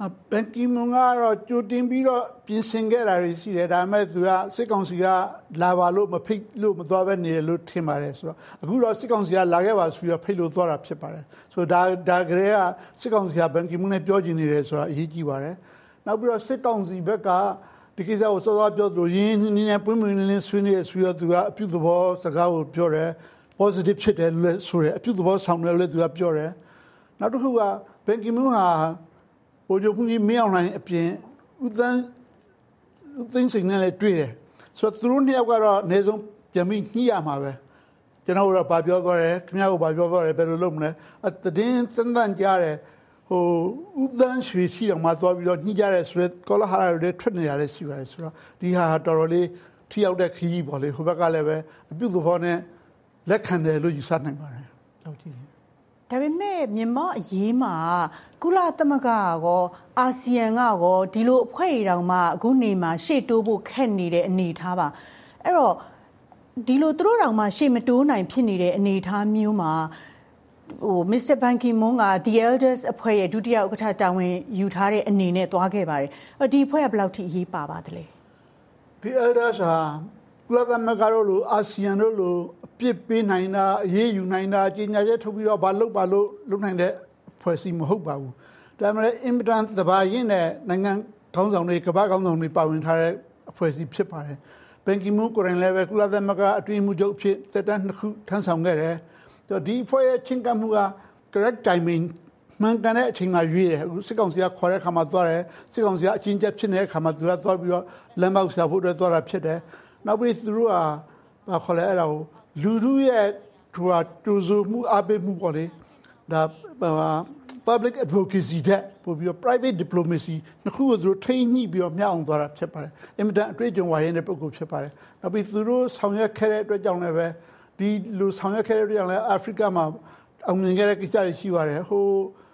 ဘန်ကီမွန်ကတော့ကြိုတင်ပြီးတော့ပြင်ဆင်ခဲ့တာတွေရှိတယ်ဒါပေမဲ့သူကစစ်ကောင်စီကလာပါလို့မဖိတ်လို့မသွားပဲနေလို့ထင်ပါတယ်ဆိုတော့အခုတော့စစ်ကောင်စီကလာခဲ့ပါဆိုပြီးတော့ဖိတ်လို့သွားတာဖြစ်ပါတယ်ဆိုတော့ဒါကလေးကစစ်ကောင်စီကဘန်ကီမွန်နဲ့ပြောချင်နေတယ်ဆိုတာအရေးကြီးပါတယ်နောက်ပြီးတော့စစ်ကောင်စီဘက်ကဒီကိစ္စကိုစောစောပြောသလိုရင်းနှီးနဲ့ပွင့်ပွင့်လင်းလင်းဆွေးနွေးဆိုတော့သူကအပြုသဘောစကားကိုပြောတယ် positive ဖြစ်တယ်လို့ဆိုရယ်အပြုသဘောဆောင်တယ်လို့သူကပြောတယ်နောက်တစ်ခုကဘန်ကီမွန်ဟာဘိုးချုပ်ကြီးမင်းအောင်လှိုင်အပြင်ဦးသိန်းစိန်နဲ့လည်းတွေ့တယ်ဆိုတော့သူတို့နှစ်ယောက်ကတော့အနည်းဆုံးပြန်ပြီးညှိရမှာပဲကျွန်တော်တို့ကဘာပြောသွားတယ်ခင်ဗျားကဘာပြောသွားတယ်ဘယ်လိုလုပ်မလဲသတင်းစမ်းသပ်ကြတယ်ဦးသန်းရွှေရှိအောင်မှသွားပြီးတော့ညှိကြတယ်ဆိုတော့ကောလာဟာရတွေထွက်နေရတယ်ရှိပါတယ်ဆိုတော့ဒီဟာတော်တော်လေးထိရောက်တဲ့ခရီးပေါ့လေဟိုဘက်ကလည်းပဲအပြုသဘောနဲ့လက်ခံတယ်လို့ယူဆနိုင်ပါတယ်ဟုတ်ကြည့်ဒါပေမဲ့မြန်မာအရေးမှာကုလသမဂ္ဂရောအာဆီယံကရောဒီလိုအဖွဲ့အစည်းတောင်မှအခုနေမှာရှေ့တိုးဖို့ခက်နေတဲ့အနေအထားပါအဲ့တော့ဒီလိုသူတို့တောင်မှရှေ့မတိုးနိုင်ဖြစ်နေတဲ့အနေအထားမျိုးမှာမစ္စတာဘန်ကီမွန်က The Elders အဖွဲ့ရဲ့ဒုတိယဥက္ကဋ္ဌတာဝန်ယူထားတဲ့အနေနဲ့သွားခဲ့ပါတယ်ဒီအဖွဲ့ကဘယ်လောက်ထိအရေးပါပါသလဲ The Elders ဟာကုလသမဂ္ဂတို့လိုအာဆီယံတို့လိုအပြစ်ပေးနိုင်တာအရေးယူနိုင်တာကြီးညာချက်ထုတ်ပြီးတော့ဘာလုပ်ပါလို့လုပ်နိုင်တဲ့ဖွဲ့စည်းမဟုတ်ပါဘူးဒါမှလည်းအင်မတန်သဘာရင်းနဲ့နိုင်ငံခေါင်းဆောင်တွေကမ္ဘာခေါင်းဆောင်တွေပါဝင်ထားတဲ့အဖွဲ့အစည်းဖြစ်ပါတယ်ဘန်ကီမွန်ကိုရင်လည်းပဲကုလသမဂ္ဂအတွင်းမှုချုပ်ဖြစ်တက်တန်းနှစ်ခုထမ်းဆောင်ခဲ့တယ်ဒီဖွဲ့ရဲ့ချင်းကမှုက correct timing မှန်ကန်တဲ့အချိန်မှာရွေးတယ်အခုစစ်ကောင်စီကခေါ်တဲ့အခါမှာသွားတယ်စစ်ကောင်စီကအချင်းချက်ဖြစ်နေတဲ့အခါမှာသူကသွားပြီးတော့လမ်းပေါက်ရှာဖို့အတွက်သွားတာဖြစ်တယ်နောက်ပြီးသူတို့ကဘာခေါ်လဲအဲ့ဒါကိုလူလူရဲ့သူကတူဇူမှုအပေးမှုပေါ့လေဒါ public advocacy တဲ့ပို့ပြီးတော့ private diplomacy နှစ်ခုကိုသူတို့ထိန်းညှိပြီးတော့မျှအောင်သွားတာဖြစ်ပါတယ်အင်မတန်အတွေ့အကြုံဝါရင်းတဲ့ပုဂ္ဂိုလ်ဖြစ်ပါတယ်နောက်ပြီးသူတို့ဆောင်ရွက်ခဲ့တဲ့အတွက်ကြောင့်လည်းပဲဒီလူဆောင်ရွက်ခဲ့တဲ့အတွက်ကြောင့်လည်းအာဖရိကမှာအောင်မြင်ခဲ့တဲ့ကိစ္စတွေရှိပါတယ်ဟို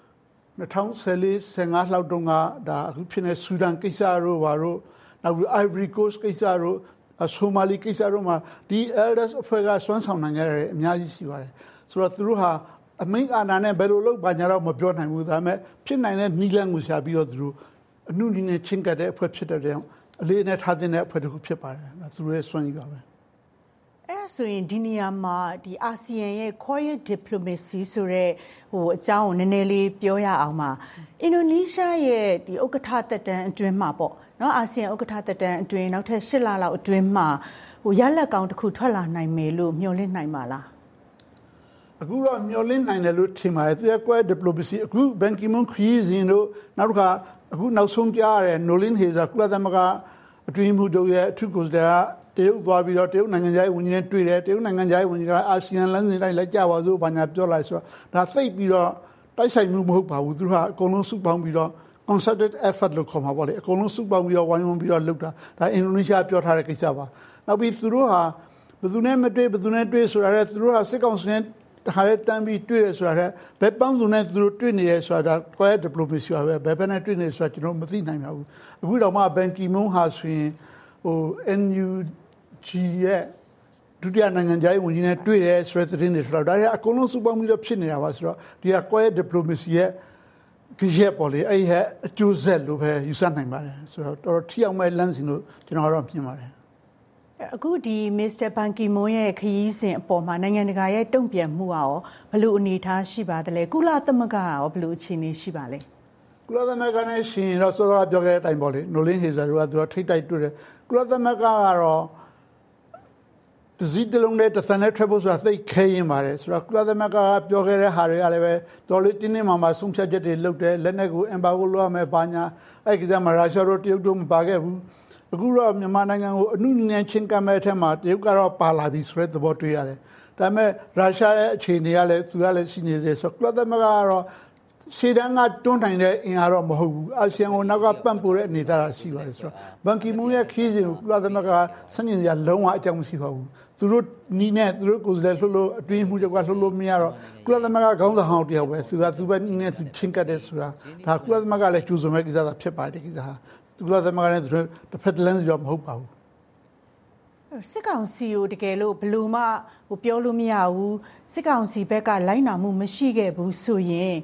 2014-15လောက်တုန်းကဒါအခုဖြစ်နေဆူဒန်ကိစ္စတို့ဘာတို့နောက်ပြီး Ivory Coast ကိစ္စတို့ဆိုမာလီကိစ္စတို့မှာဒီ Elders အဖွဲ့ကစွမ်းဆောင်နိုင်ကြတယ်အများကြီးရှိပါတယ်ဆိုတော့သူတို့ဟာအမိန့်အာဏာနဲ့ဘယ်လိုလုပ်ပါညာတော့မပြောနိုင်ဘူးဒါပေမဲ့ဖြစ်နိုင်တဲ့နီးလန်းကိုရှာပြီးတော့သူတို့အမှုနည်းနဲ့ချင်းကပ်တဲ့အဖွဲ့ဖြစ်တဲ့ကြောင့်အလေးနဲ့ထားတဲ့အဖွဲ့တစ်ခုဖြစ်ပါတယ်သူတို့ရဲ့စွမ်းရည်ပါပဲအဲ့ဆိုရင်ဒီနေရာမှာဒီအာဆီယံရဲ့ quiet diplomacy ဆိုတဲ့အကြောင်းကိုနည်းနည်းလေးပြောရအောင်ပါအင်ဒိုနီးရှားရဲ့ဒီဥက္ကဋ္ဌသက်တမ်းအတွင်းမှာပေါ့နော်အာဆီယံဥက္ကဋ္ဌသက်တမ်းအတွင်းနောက်ထပ်8လလောက်အတွင်းမှာရလက်ကောင်းတစ်ခုထွက်လာနိုင်မယ်လို့မျှော်လင့်နိုင်ပါလားအခုတော့မျှော်လင့်နိုင်တယ်လို့ထင်ပါတယ်သူက quiet diplomacy အခုဘန်ကီမွန်ခရီးစဉ်တို့နောက်တစ်ခါအခုနောက်ဆုံးကြားရတဲ့နိုလင်းဟေဇာကုလသမဂ္ဂအတွင်းမှုတို့ရဲ့အထူးကိုယ်စားလှယ်ကတရုတ်သွားပြီးတော့တရုတ်နိုင်ငံသားဝန်ကြီးနဲ့တွေ့တယ်တရုတ်နိုင်ငံသားဝန်ကြီးကအာဆီယံလမ်းစဉ်တိုင်းလိုက်ကြပါစို့ဘာညာပြောလိုက်ဆိုတော့ဒါသိပ်ပြီးတော့တိုက်ဆိုင်မှုမဟုတ်ပါဘူးသူကအကုန်လုံးစုပေါင်းပြီးတော့ concerted effort လို့ခေါ်မှာပေါ့လေအကုန်လုံးစုပေါင်းပြီးတော့ဝိုင်းဝန်းပြီးတော့လုပ်တာဒါအင်ဒိုနီးရှားပြောထားတဲ့ကိစ္စပါနောက်ပြီးသူတို့ဟာဘယ်သူနဲ့မတွေ့ဘယ်သူနဲ့တွေ့ဆိုတာလည်းသူတို့ဟာစစ်ကောင်စီနဲ့တခါလေးတန်းပြီးတွေ့ရဆိုတာလည်းဘယ်ပေါင်းစုနဲ့သူတို့တွေ့နေရဆိုတာ quiet diplomacy ပဲဘယ်နဲ့တွေ့နေဆိုတာကျွန်တော်မသိနိုင်ပါဘူးအခုတော့မှဘန်ကီမွန်ဟာဆိုရင်NUG ရဲ့ဒုတိယနိုင်ငံခြားရေးဝန်ကြီးနဲ့တွေ့တယ်ဆိုတဲ့သတင်းတွေဆိုတော့ဒါကအကုန်လုံးစုပေါင်းပြီးတော့ဖြစ်နေတာပါဆိုတော့ဒီက quiet diplomacy ရဲ့ကြည့်ရပေါ်လေအဲ့ရဲ့အကျိုးဆက်လို့ပဲယူဆနိုင်ပါတယ်ဆိုတော့တော်တော်ထိအောင်မဲ့လမ်းစဉ်လို့ကျွန်တော်ကတော့ပြင်ပါတယ်အခုဒီမစ္စတာဘန်ကီမွန်ရဲ့ခရီးစဉ်အပေါ်မှာနိုင်ငံတကာရဲ့တုံ့ပြန်မှုရောဘယ်လိုအနေအထားရှိပါသလဲကုလသမဂ္ဂရောဘယ်လိုအခြေအနေရှိပါလဲကုလသမဂ္ဂနဲ့ရှင်တော့စောစောပြောခဲ့တဲ့အတိုင်းပေါ့လေနိုလင်းဟေဇာတို့ကသူကထိတ်တိုက်တွေ့တယ်ကုလသမဂ္ဂကတော့ဒီစည်းတလုံးနဲ့တသနဲ့ထွက်ဖို့ဆိုတာသိခဲရင်ပါတယ်ဆိုတော့ကုလသမဂ္ဂကပြောခဲ့တဲ့ဟာတွေကလည်းပဲတော်လေးတင်းတင်းမာမာဆုံးဖြတ်ချက်တွေလုပ်တယ်လက်နက်ကိုအင်ဘာဂိုလုပ်ရမယ်ဘာညာအဲ့ဒီကစားမှာရုရှားတို့တရုတ်တို့မပါခဲ့ဘူးအခုတော့မြန်မာနိုင်ငံကိုအနုနည်းနဲ့ချင်းကမ်းမဲ့အထက်မှာတရုတ်ကတော့ပါလာပြီဆိုတဲ့သဘောတွေ့ရတယ်ဒါပေမဲ့ရုရှားရဲ့အခြေအနေကလည်းသူကလည်းရှိနေသေးဆိုကုလသမဂ္ဂကတော့ရှေ့တန်းကတွန်းနိုင်တဲ့အင်အားတော့မဟုတ်ဘူးအာဆီယံကိုနောက်ကပံ့ပိုးတဲ့အနေအထားရှိပါတယ်ဆိုတော့ဘန်ကီမွန်ရဲ့ခီးစဉ်ကိုကုလသမဂ္ဂဆန့်ကျင်စရာလုံးဝအကြောင်းမရှိပါဘူးသူတို့နီးနဲ့သူတို့ကိုယ်စားလှယ်လှုပ်လို့အတွင်းမှုတွေကလှုပ်လို့မရတော့ကုလသမဂ္ဂခေါင်းဆောင်ဟောင်းတယောက်ပဲသူပဲနီးနဲ့သူချင်းကတ်တဲ့ဆိုတာဒါကုလသမဂ္ဂလည်းကျူးစုံမဲ့ကိစ္စသာဖြစ်ပါတယ်ဒီကိစ္စဟာကုလသမဂ္ဂနဲ့သူတို့တစ်ဖက်တစ်လမ်းစီတော့မဟုတ်ပါဘူးစစ်ကောင်စီကိုတကယ်လို့ဘယ်လိုမှပြောလို့မရဘူးစစ်ကောင်စီဘက်ကလိုက်နာမှုမရှိခဲ့ဘူးဆိုရင်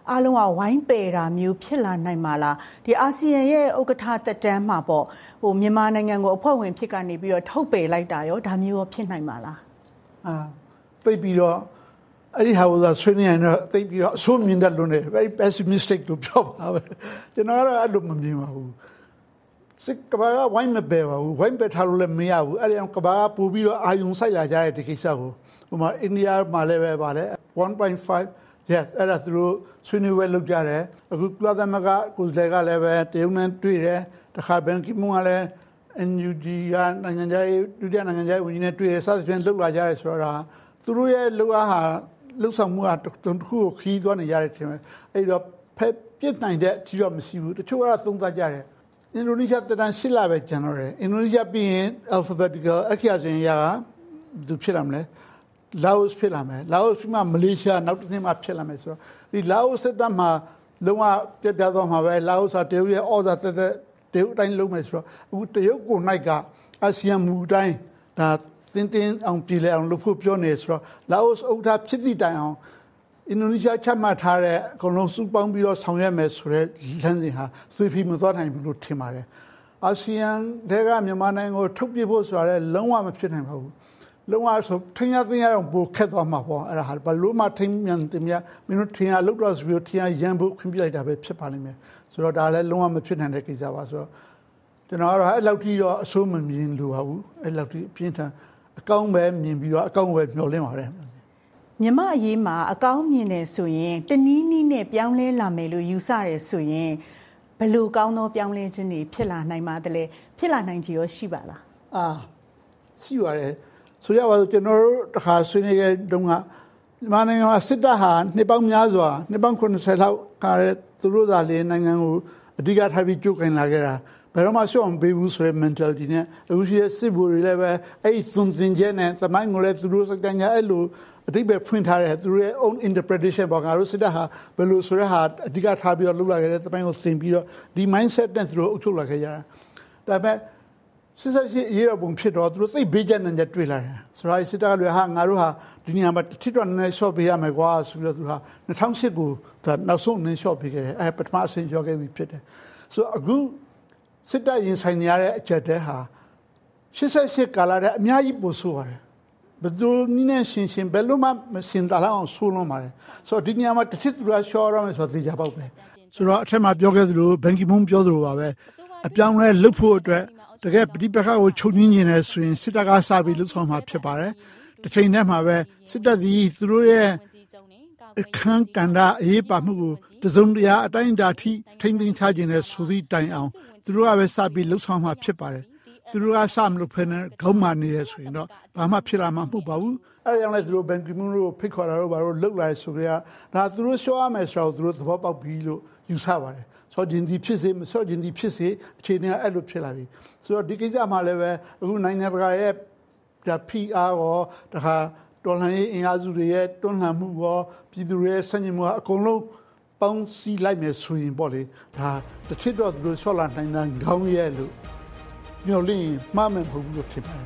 အားလုံးကဝိုင်းပယ်တာမျိုးဖြစ်လာနိုင်မှာလားဒီအာဆီယံရဲ့ဥက္ကဋ္ဌသက်တမ်းမှာပေါ့မြန်မာနိုင်ငံကိုအဖွဲ့ဝင်ဖြစ်ကနေပြီးတော့ထုတ်ပယ်လိုက်တာရောဒါမျိုးရောဖြစ်နိုင်မှာလားသိပြီးတော့အဲ့ဒီဟာကိုဆွေးနွေးရင်တော့သိပြီးတော့အဆိုးမြင်တတ်လို့နေ very pessimistic လို့ပြောပါပဲကျွန်တော်ကတော့အဲ့လိုမမြင်ပါဘူးစစ်ကဘာကဝိုင်းမပယ်ပါဘူးဝိုင်းပယ်ထားလို့လည်းမရဘူးအဲ့ဒီကဘာကပို့ပြီးတော့အာယုံဆိုင်လာကြတဲ့ဒီကိစ္စကိုဟိုမှာအိန္ဒိယမှာလည်းပဲပါလေ 1.5 yes အဲ့ဒါသူတို့ဆွေးနွေးပွဲလုပ်ကြတယ်အခုကုလသမဂ္ဂကိုယ်စားလှယ်ကလည်းပဲတရုတ်နဲ့တွေ့တယ်တခါဘန်ကီမွန်ကလည်း NUG ကနိုင်ငံခြားရေးဒုတိယနိုင်ငံခြားရေးဝန်ကြီးနဲ့တွေ့ရစသဖြင့်လှုပ်လာကြတယ်ဆိုတော့သူတို့ရဲ့လှုပ်အားဟာလှုပ်ဆောင်မှုဟာတစ်ခုကိုခီးသွားနေရတဲ့ထင်တယ်အဲ့တော့ဖက်ပြစ်နိုင်တဲ့အထိတော့မရှိဘူးတချို့ကသုံးသပ်ကြတယ်အင်ဒိုနီးရှားတန်ရှစ်လပဲကျန်တော့တယ်အင်ဒိုနီးရှားပြီးရင် alphabetical အခရာစဉ်ရာသူဖြစ်လာမလဲလာအိုဖြစ်လာမယ်လာအိုမှမလေးရှားနောက်တစ်နှစ်မှဖြစ်လာမယ်ဆိုတော့ဒီလာအိုစစ်တပ်မှာလုံးဝပြတ်ပြတ်သွားမှာပဲလာအိုစာတရုတ်ရဲ့ဩဇာသက်သက်တရုတ်အတိုင်းလုံးမယ်ဆိုတော့အခုတရုတ်ကိုနိုင်ကအာဆီယံမူတိုင်းဒါတင်းအောင်ပြည်လဲအောင်လုပ်ဖို့ပြောနေဆိုတော့လာအိုဥက္ကဋ္ဌဖြစ်သည့်တိုင်အောင်အင်ဒိုနီးရှားချမှတ်ထားတဲ့အကုန်လုံးစုပေါင်းပြီးတော့ဆောင်ရွက်မယ်ဆိုတဲ့လမ်းစဉ်ဟာသွေးဖီမသွားနိုင်ဘူးလို့ထင်ပါတယ်အာဆီယံတဲကမြန်မာနိုင်ငံကိုထုတ်ပြဖို့ဆိုတာလည်းလုံးဝမဖြစ်နိုင်ပါဘူးလုံးဝဆိုထင်ရသိရအောင်ပိုခက်သွားမှာပေါ့အဲ့ဒါဟာဘလို့မှထိမ့်မြန်တင်မြမင်းတို့ထင်ရလောက်တော့ဆိုပြီးထင်ရရန်ဖို့ခွင့်ပြလိုက်တာပဲဖြစ်ပါလိမ့်မယ်ဆိုတော့ဒါလည်းလုံးဝမဖြစ်နိုင်တဲ့ကိစ္စပါဆိုတော့ကျွန်တော်ကတော့အဲ့လောက်ကြီးတော့အဆိုးမမြင်လို့ပါဘူးအဲ့လောက်ကြီးပြင်းထန်အကောင်းပဲမြင်ပြီးတော့အကောင်းပဲမျှော်လင့်ပါတယ်မြမအရေးမှာအကောင်းမြင်တယ်ဆိုရင်တနည်းနည်းနဲ့ပြောင်းလဲလာမယ်လို့ယူဆတယ်ဆိုရင်ဘယ်လိုကောင်းသောပြောင်းလဲခြင်းတွေဖြစ်လာနိုင်ပါသလဲဖြစ်လာနိုင်ကြရောရှိပါလားရှိပါတယ်ဆိုရပါစို့ကျွန်တော်တို့တစ်ခါဆွေးနွေးခဲ့တုန်းကမြန်မာနိုင်ငံမှာစစ်တပ်ဟာနှစ်ပေါင်းများစွာနှစ်ပေါင်း80လောက်ကသူတို့သာလေနိုင်ငံကိုအဓိကထားပြီးကြိုးကင်လာခဲ့တာဘယ်တော့မှရှော့မပေးဘူးဆိုတဲ့ mentality နဲ့အခုရှိတဲ့စစ်ဗိုလ်တွေလည်းပဲအဲ့ဒီသွန်သင်ချက်နဲ့သမိုင်းကိုလည်းသူတို့စကန်ကြအဲ့လိုအတိတ်ပဲဖွင့်ထားတယ်သူတို့ရဲ့ own interpretation ပေါ့ငါတို့စစ်တပ်ဟာဘယ်လိုဆိုတဲ့ဟာအဓိကထားပြီးတော့လုပ်လာခဲ့တဲ့သမိုင်းကိုသင်ပြီးတော့ဒီ mindset နဲ့သူတို့အုပ်ချုပ်လာခဲ့ကြတာဒါပေမဲ့စစ်စစ်ရေးရပုံဖြစ်တော့သူတို့သိဘေးကျနဲ့ကြတွေ့လာတယ်ဆိုတော့စစ်တပ်ကလည်းဟာငါတို့ဟာဒီနေရာမှာတစ်တော့နည်းနည်း short ပေးရမယ်ကွာဆိုပြီးတော့သူဟာ2008ကိုနောက်ဆုံးနည်း short ပေးခဲ့တယ်အဲပထမအဆင့်ကျော်ခဲ့ပြီဖြစ်တယ်ဆိုတော့အခုစစ်တပ်ရင်ဆိုင်နေရတဲ့အကြက်တဲဟာ88ကာလတဲ့အများကြီးပိုဆိုးပါတယ်ဘယ်လိုနည်းနဲ့ရှင်းဘယ်လိုမှမရှင်းတာလောက်အောင်ဆိုးလွန်ပါတယ်ဆိုတော့ဒီနေရာမှာတစ်သူကရှော့ရမယ်ဆိုတော့သိကြပေါ့ပဲဆိုတော့အထက်မှာပြောခဲ့သလိုဘန်ကီမွန်ပြောသလိုပါပဲအပြောင်းလဲလုပ်ဖို့အတွက်တကယ်ပဋိပက္ခကိုချုပ်ငြင်းနေတယ်ဆိုရင်စစ်တပ်ကစပြီးလှုပ်ဆောင်မှာဖြစ်ပါတယ်တစ်ချိန်တည်းမှာပဲစစ်တပ်သည်သူတို့ရဲ့အခန်းကဏ္ဍအရေးပါမှုကိုတစုံတရာအတိုင်းအတာထိထိမ့်သိမ်းထားခြင်းနဲ့ဆိုသည့်တိုင်အောင်သူတို့ကပဲစပြီးလှုပ်ဆောင်မှာဖြစ်ပါတယ်သူတို့ကစမလို့ဖဲနဲ့ခေါင်းမာနေတယ်ဆိုရင်တော့ဘာမှဖြစ်လာမှာမဟုတ်ပါဘူးအဲဒါကြောင့်လည်းသူတို့ဘန်ကီမွန်တို့ဖိတ်ခေါ်တာတော့ဘာလို့လှုပ်လာဆိုကြတာသူတို့ရှော့ရမယ်ဆိုတော့သူတို့သဘောပေါက်ပြီးလို့ယူဆပါတယ်ဆော့ဂျင်ဒီဖြစ်စေမဆော့ဂျင်ဒီဖြစ်စေအခြေအနေကအဲ့လိုဖြစ်လာပြီဆိုတော့ဒီကိစ္စမှာလည်းပဲအခုနိုင်ငံတကာရဲ့PR ရောတခါတော်လှန်ရေးအင်အားစုတွေရဲ့တွန်းလှန်မှုရောပြည်သူတွေရဲ့ဆန့်ကျင်မှုကအကုန်လုံးပေါင်းစည်းလိုက်မယ်ဆိုရင်ပေါ့လေဒါတစ်ချစ်တော့သူတို့ဆော့လာနိုင်တာခေါင်းရဲလို့မျှော်လင့်မှားမယ်မဟုတ်ဘူးလို့ထင်ပါတယ်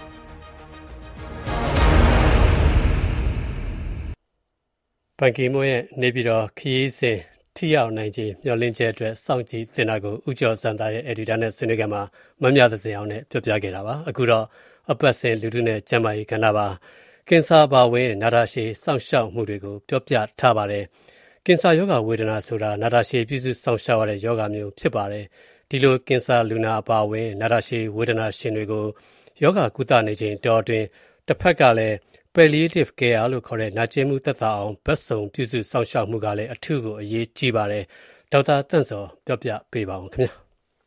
ဘန်ကီမွန်ရဲ့နေပြည်တော်ခရီးစဉ်ထိရောက်နိုင်ခြင်းမျှော်လင့်ချက်အတွက်စောင့်ကြည့်တင်တာကိုဦးကျော်စံသားရဲ့ editor နဲ့ဆွေးနွေးကြမှာမမြသစင်အောင်နဲ့ပြောပြခဲ့တာပါအခုတော့အပတ်စဉ်လူထုနဲ့ကျန်းမာရေးကဏ္ဍပါကင်ဆာပါဝင်နာတာရှည်စောင့်ရှောက်မှုတွေကိုပြောပြထားပါတယ်ကင်ဆာရောဂါဝေဒနာဆိုတာနာတာရှည်ပြုစုစောင့်ရှောက်ရတဲ့ရောဂါမျိုးဖြစ်ပါတယ်ဒီလိုကင်ဆာလူနာအပါဝင်နာတာရှည်ဝေဒနာရှင်တွေကိုရောဂါကုသနေခြင်းတောအတွင်းတစ်ဖက်ကလည်းpalliative care လို့ခေါ်တဲ့နာကျင်မှုသက်သာအောင်ဘက်စုံပြုစုစောင့်ရှောက်မှုကလည်းအထူးကိုအရေးကြီးပါတယ်ဒေါက်တာတန့်စောပြောပြပေးပါဦးခင်ဗျာ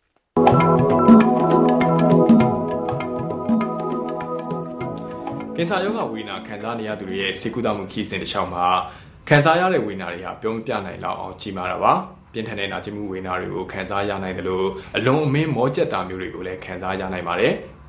ကင်ဆာရောဂါဝေဒနာခံစားနေရသူတွေရဲ့ဆေးကုသမှုခရီးစဉ်တစ်လျှောက်မှာခံစားရတဲ့ဝေဒနာတွေဟာပြောမပြနိုင်လောက်အောင်ကြီးမားတာပါပြင်းထန်တဲ့နာကျင်မှုဝေဒနာတွေကိုခံစားရနိုင်တယ်လို့အလွန်အမင်းမောကျက်တာမျိုးတွေကိုလည်းခံစားရနိုင်ပါတယ်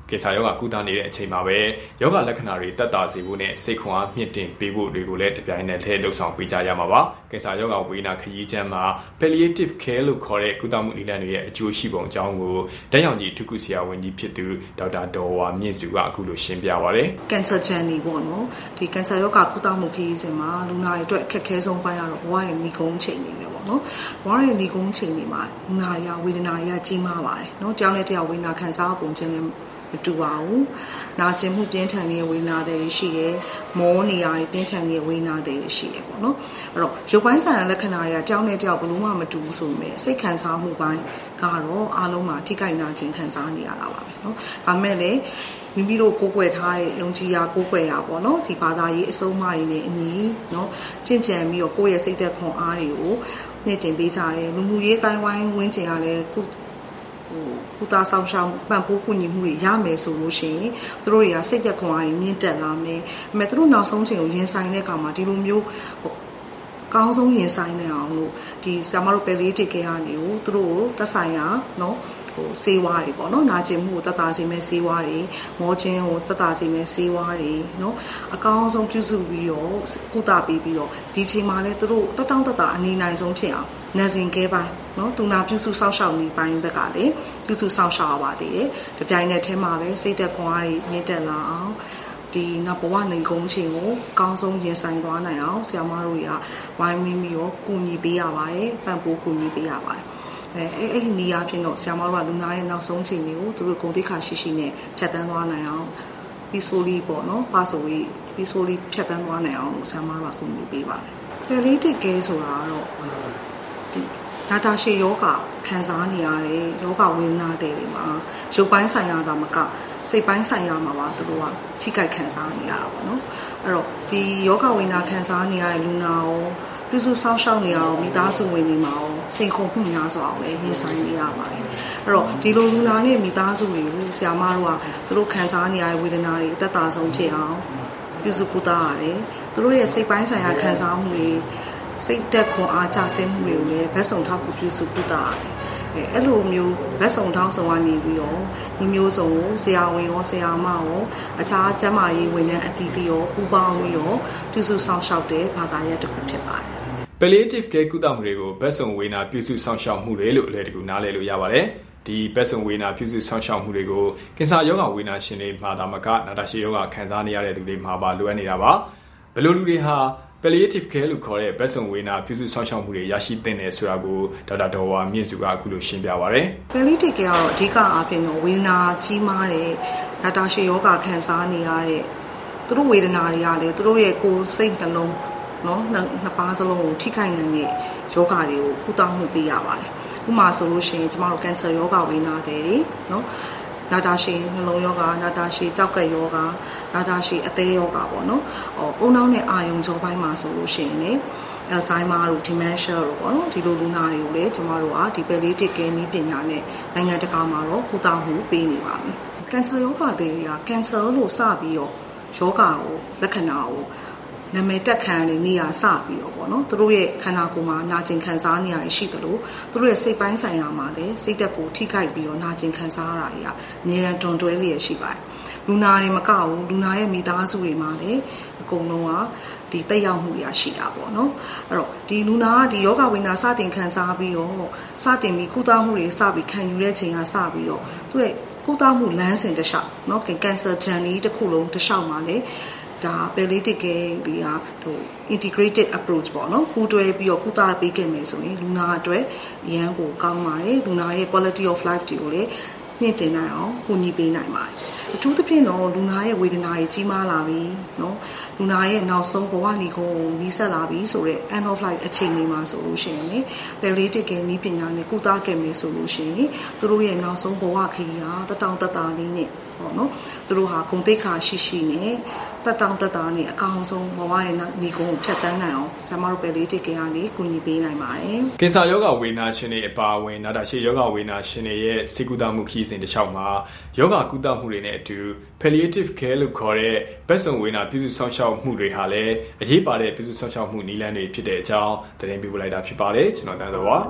ကင်ဆာရောဂါကုသနေတဲ့အချိန်မှာပဲယောဂလက္ခဏာတွေတက်တာစေဖို့နဲ့စိတ်ခွန်အားမြင့်တင်ပေးဖို့တွေကိုလည်းတပြိုင်နက်တည်းလှုပ်ဆောင်ပေးကြရမှာပါကင်ဆာရောဂါဝေဒနာခရီးချမ်းမှာ palliative care လို့ခေါ်တဲ့ကုသမှုနည်းလမ်းတွေရဲ့အကျိုးရှိပုံအကြောင်းကိုတက်ရောင်ကြီးထုခုဆရာဝန်ကြီးဖြစ်သူဒေါက်တာဒေါ်ဝါမြင့်စုကအခုလိုရှင်းပြပါတယ်ကင်ဆာ journey ပေါ့နော်ဒီကင်ဆာရောဂါကုသမှုခရီးစဉ်မှာလူနာတွေအတွက်အခက်အခဲဆုံးပိုင်းကတော့ဘဝရဲ့ညီကုန်းချိန်တွေပဲပေါ့နော်ဘဝရဲ့ညီကုန်းချိန်တွေမှာလူနာတွေကဝေဒနာတွေကကြီးမားပါတယ်နော်ကြောင်းနဲ့တရားဝေဒနာခံစားပုံချင်းနဲ့မတူပါဘူးနာကျင်မှုပြင်းထန်တဲ့ဝေဒနာတွေရှိတယ်မောနေရပြင်းထန်တဲ့ဝေဒနာတွေရှိတယ်ပေါ့နော်အဲ့တော့ရုပ်ပိုင်းဆိုင်ရာလက္ခဏာတွေကကြောင်းနဲ့တရားဘလို့မှမတူဘူးဆိုပေမဲ့စိတ်ခံစားမှုပိုင်းကတော့အားလုံးမှာထိခိုက်နာကျင်ခံစားနေရတာပါပဲနော်ဒါမဲ့လည်းမိမိတို့ကိုယ်ွယ်ထားတဲ့ယုံကြည်ရာကိုယ်ွယ်ရာပေါ့နော်ဒီဘာသာရေးအဆုံးအမတွေနဲ့အညီနော်ကျင့်ကြံပြီးတော့ကိုယ့်ရဲ့စိတ်သက်ခွန်အားတွေကိုမြင့်တင်ပေးကြတယ်လူမှုရေးတိုင်းဝိုင်းဝန်းကျင်ကလည်းကုသဆောင်ရှောက်ပံ့ပိုးကူညီမှုတွေရမယ်ဆိုလို့ရှိရင်သူတို့တွေကစိတ်သက်ခွန်အားတွေမြင့်တက်လာမယ်။ဒါပေမဲ့သူတို့နောက်ဆုံးချိန်ကိုရင်ဆိုင်တဲ့အခါမှာဒီလိုမျိုးကောင်းဆုံးရင်ဆိုင်နေအောင်လို့ဒီဆရာမတို့ palliative care ကနေကိုသူတို့ကိုသက်ဆိုင်ရာနော်ဆေးဝါးတွေပေါ့နော်နာကျင်မှုကိုသက်သာစေမယ့်ဆေးဝါးတွေမောခြင်းကိုသက်သာစေမယ့်ဆေးဝါးတွေနော်အကောင်းဆုံးပြုစုပြီးတော့ကုသပေးပြီးတော့ဒီချိန်မှာလည်းသူတို့တက်တောင့်တက်တာအနေနိုင်ဆုံးဖြစ်အောင်nursing care ပိုင်းနော်သူနာပြုစုစောင့်ရှောက်နေပိုင်းဘက်ကလည်းပြုစုစောင့်ရှောက်ရပါသေးတယ်။ဒီပြိုင်နဲ့ထဲမှာပဲစိတ်သက်ခွန်အားတွေမြင့်တက်လာအောင်ဒီငါဘဝနေကုန်းချိန်ကိုအကောင်းဆုံးရင်ဆိုင်သွားနိုင်အောင်ဆရာမတို့တွေကဝိုင်းမိမိရောကူညီပေးရပါတယ်ပံ့ပိုးကူညီပေးရပါတယ်အဲ့ဒီနေရာဖြစ်တော့ဆရာမတို့ကလူနာရဲ့နောက်ဆုံးချိန်တွေကိုသူတို့ဂုဏ်သိက္ခာရှိရှိနဲ့ဖြတ်တန်းသွားနိုင်အောင် peacefully ပေါ့နော် pass away peacefully ဖြတ်တန်းသွားနိုင်အောင်ဆရာမတို့ကကူညီပေးပါတယ် palliative care ဆိုတာတော့ဒီနာတာရှည်ယောဂခံစားနေရတဲ့ယောဂဝေဒနာတွေမှာရုပ်ပိုင်းဆိုင်ရာကမကစိတ်ပိုင်းဆိုင်ရာမှာပါသူတို့ကထိခိုက်ခံစားနေရတာပေါ့နော်အဲ့တော့ဒီယောဂဝေဒနာခံစားနေရတဲ့လူနာကိုပြုစုစောင့်ရှောက်နေရအောင်မိသားစုဝင်တွေမှာရောစိန်ခေါ်မှုများစွာအောင်လည်းရင်ဆိုင်နေရပါတယ်အဲ့တော့ဒီလိုလူနာနဲ့မိသားစုတွေကိုဆရာမတို့ကသူတို့ခံစားနေရတဲ့ဝေဒနာတွေအသက်တာဆုံးဖြစ်အောင်ပြုစုကုသရတယ်သူတို့ရဲ့စိတ်ပိုင်းဆိုင်ရာခံစားမှုတွေစိတ်သက်ခွန်အားကျဆင်းမှုတွေကိုလည်းဗတ်စုံထောက်ပြုစုကုသရတယ်အဲ့လိုမျိုးဗတ်စုံထောက်ဆောင်ကနေပြီးတော့ဒီမျိုးစုံကိုဆရာဝန်ရောဆရာမရောအခြားကျန်းမာရေးဝန်ထမ်းအသီးသီးရောပူးပေါင်းပြီးတော့ပြုစုဆောင်ရှောက်တဲ့ဘာသာရပ်တစ်ခုဖြစ်ပါတယ် palliative care ကုသမှုတွေကိုဘတ်စုံဝေနာပြုစုဆောင်ရှောက်မှုတွေလို့အလဲတကူနားလည်လို့ရပါတယ်ဒီဘတ်စုံဝေနာပြုစုဆောင်ရှောက်မှုတွေကိုကင်ဆာရောဂါဝေနာရှင်တွေမှာဒါမှကနာတာရှည်ရောဂါခံစားနေရတဲ့သူတွေမှာပါလိုအပ်နေတာပါဘယ်လိုလူတွေဟာ palliative care လို့ခေါ်တဲ့ဘတ်စုံဝေနာပြုစုဆောင်ရှောက်မှုတွေရရှိသင့်တယ်ဆိုတာကိုဒေါက်တာဒေါ်ဝါမြင့်စုကအခုလိုရှင်းပြပါရယ် palliative care ကတော့အဓိကအားဖြင့်တော့ဝေဒနာကြီးမားတဲ့နာတာရှည်ယောဂခံစားနေရတဲ့သူတို့ဝေဒနာတွေကလည်းသူတို့ရဲ့ကိုယ်စိတ်နှလုံးနော်နှစ်ပါးစလုံးကိုထိခိုက်နိုင်တဲ့ယောဂတွေကိုကုသမှုပေးရပါတယ်ဥပမာဆိုလို့ရှိရင်ကျမတို့ကင်ဆာယောဂဝေဒနာတွေနော်နာတာရှည်နှလုံးယောဂနာတာရှည်ကြောက်ကက်ယောဂနာတာရှည်အသေးယောဂပေါ့နော်အုံနောက်နဲ့အာယုံကြောပိုင်းမှာဆိုလို့ရှိရင်လေAlzheimer တို့ dementia တို့ပေါ့နော်ဒီလိုလူနာတွေကိုလည်းကျမတို့ကဒီ palliative care နည်းပညာနဲ့နိုင်ငံတကာမှာတော့ကုသမှုပေးနေပါပြီကင်ဆာယောဂတွေကကင်ဆာလို့စပြီးတော့ယောဂကိုလက္ခဏာကိုနာမည်တက်ခံနေနေရစပြီးတော့ပေါ့နော်သူတို့ရဲ့ခန္ဓာကိုယ်မှာနာကျင်ခံစားနေရရှိသလိုသူတို့ရဲ့စိတ်ပိုင်းဆိုင်ရာမှာလည်းစိတ်သက်ကိုထိခိုက်ပြီးတော့နာကျင်ခံစားရတာတွေကအများရန်တွန်တွဲလျက်ရှိပါတယ်လူနာတွေမကဘူးလူနာရဲ့မိသားစုတွေမှာလည်းအကုန်လုံးကဒီတက်ရောက်မှုရရှိတာပေါ့နော်အဲ့တော့ဒီလူနာကဒီယောဂဝိညာဉ်စတင်ခံစားပြီးတော့စတင်ပြီးကုသမှုတွေစပြီးခံယူတဲ့ချိန်ကစပြီးတော့သူ့ရဲ့ကုသမှုလမ်းစဉ်တစ်လျှောက်နော်ကင်ဆာ journey တစ်ခုလုံးတစ်လျှောက်မှာလည်းဒါ palliative care တွေကintegrated approach ပေါ့နော်ပူးတွဲပြီးတော့ကုသပေးခဲ့မယ်ဆိုရင်လူနာအတွက်အရန်ကိုကောင်းပါတယ်လူနာရဲ့ quality of life တွေကိုလည်းမြင့်တင်နိုင်အောင်ကူညီပေးနိုင်ပါတယ်အထူးသဖြင့်တော့လူနာရဲ့ဝေဒနာတွေကြီးမားလာပြီနော်လူနာရဲ့နောက်ဆုံးဘဝနေကိုနီးစပ်လာပြီဆိုတော့ end of life အချိန်လေးမှာဆိုလို့ရှိရင်လေ palliative care နည်းပညာနဲ့ကုသခဲ့မယ်ဆိုလို့ရှိရင်သူတို့ရဲ့နောက်ဆုံးဘဝခရီးဟာတတောင်တတလေးနဲ့ပေါ့နော်သူတို့ဟာဂုဏ်သိက္ခာရှိရှိနဲ့တက်တောင့်တက်တာနဲ့အကောင်းဆုံးဘဝရဲ့ညီကုန်းကိုဖြတ်တန်းနိုင်အောင်ဆရာမတို့ palliative care ကနေကူညီပေးနိုင်ပါတယ်ကင်ဆာယောဂဝေဒနာရှင်တွေအပါအဝင်နာတာရှည်ယောဂဝေဒနာရှင်တွေရဲ့ဆေးကုသမှုခရီးစဉ်တစ်လျှောက်မှာယောဂကုသမှုတွေနဲ့အတူ palliative care လို့ခေါ်တဲ့ဘတ်စုံဝေဒနာပြုစုဆောင်ရှောက်မှုတွေဟာလည်းအရေးပါတဲ့ပြုစုဆောင်ရှောက်မှုနည်းလမ်းတွေဖြစ်တဲ့အကြောင်းသတင်းပေးပို့လိုက်တာဖြစ်ပါတယ်ကျွန်တော်တန်းစောပါ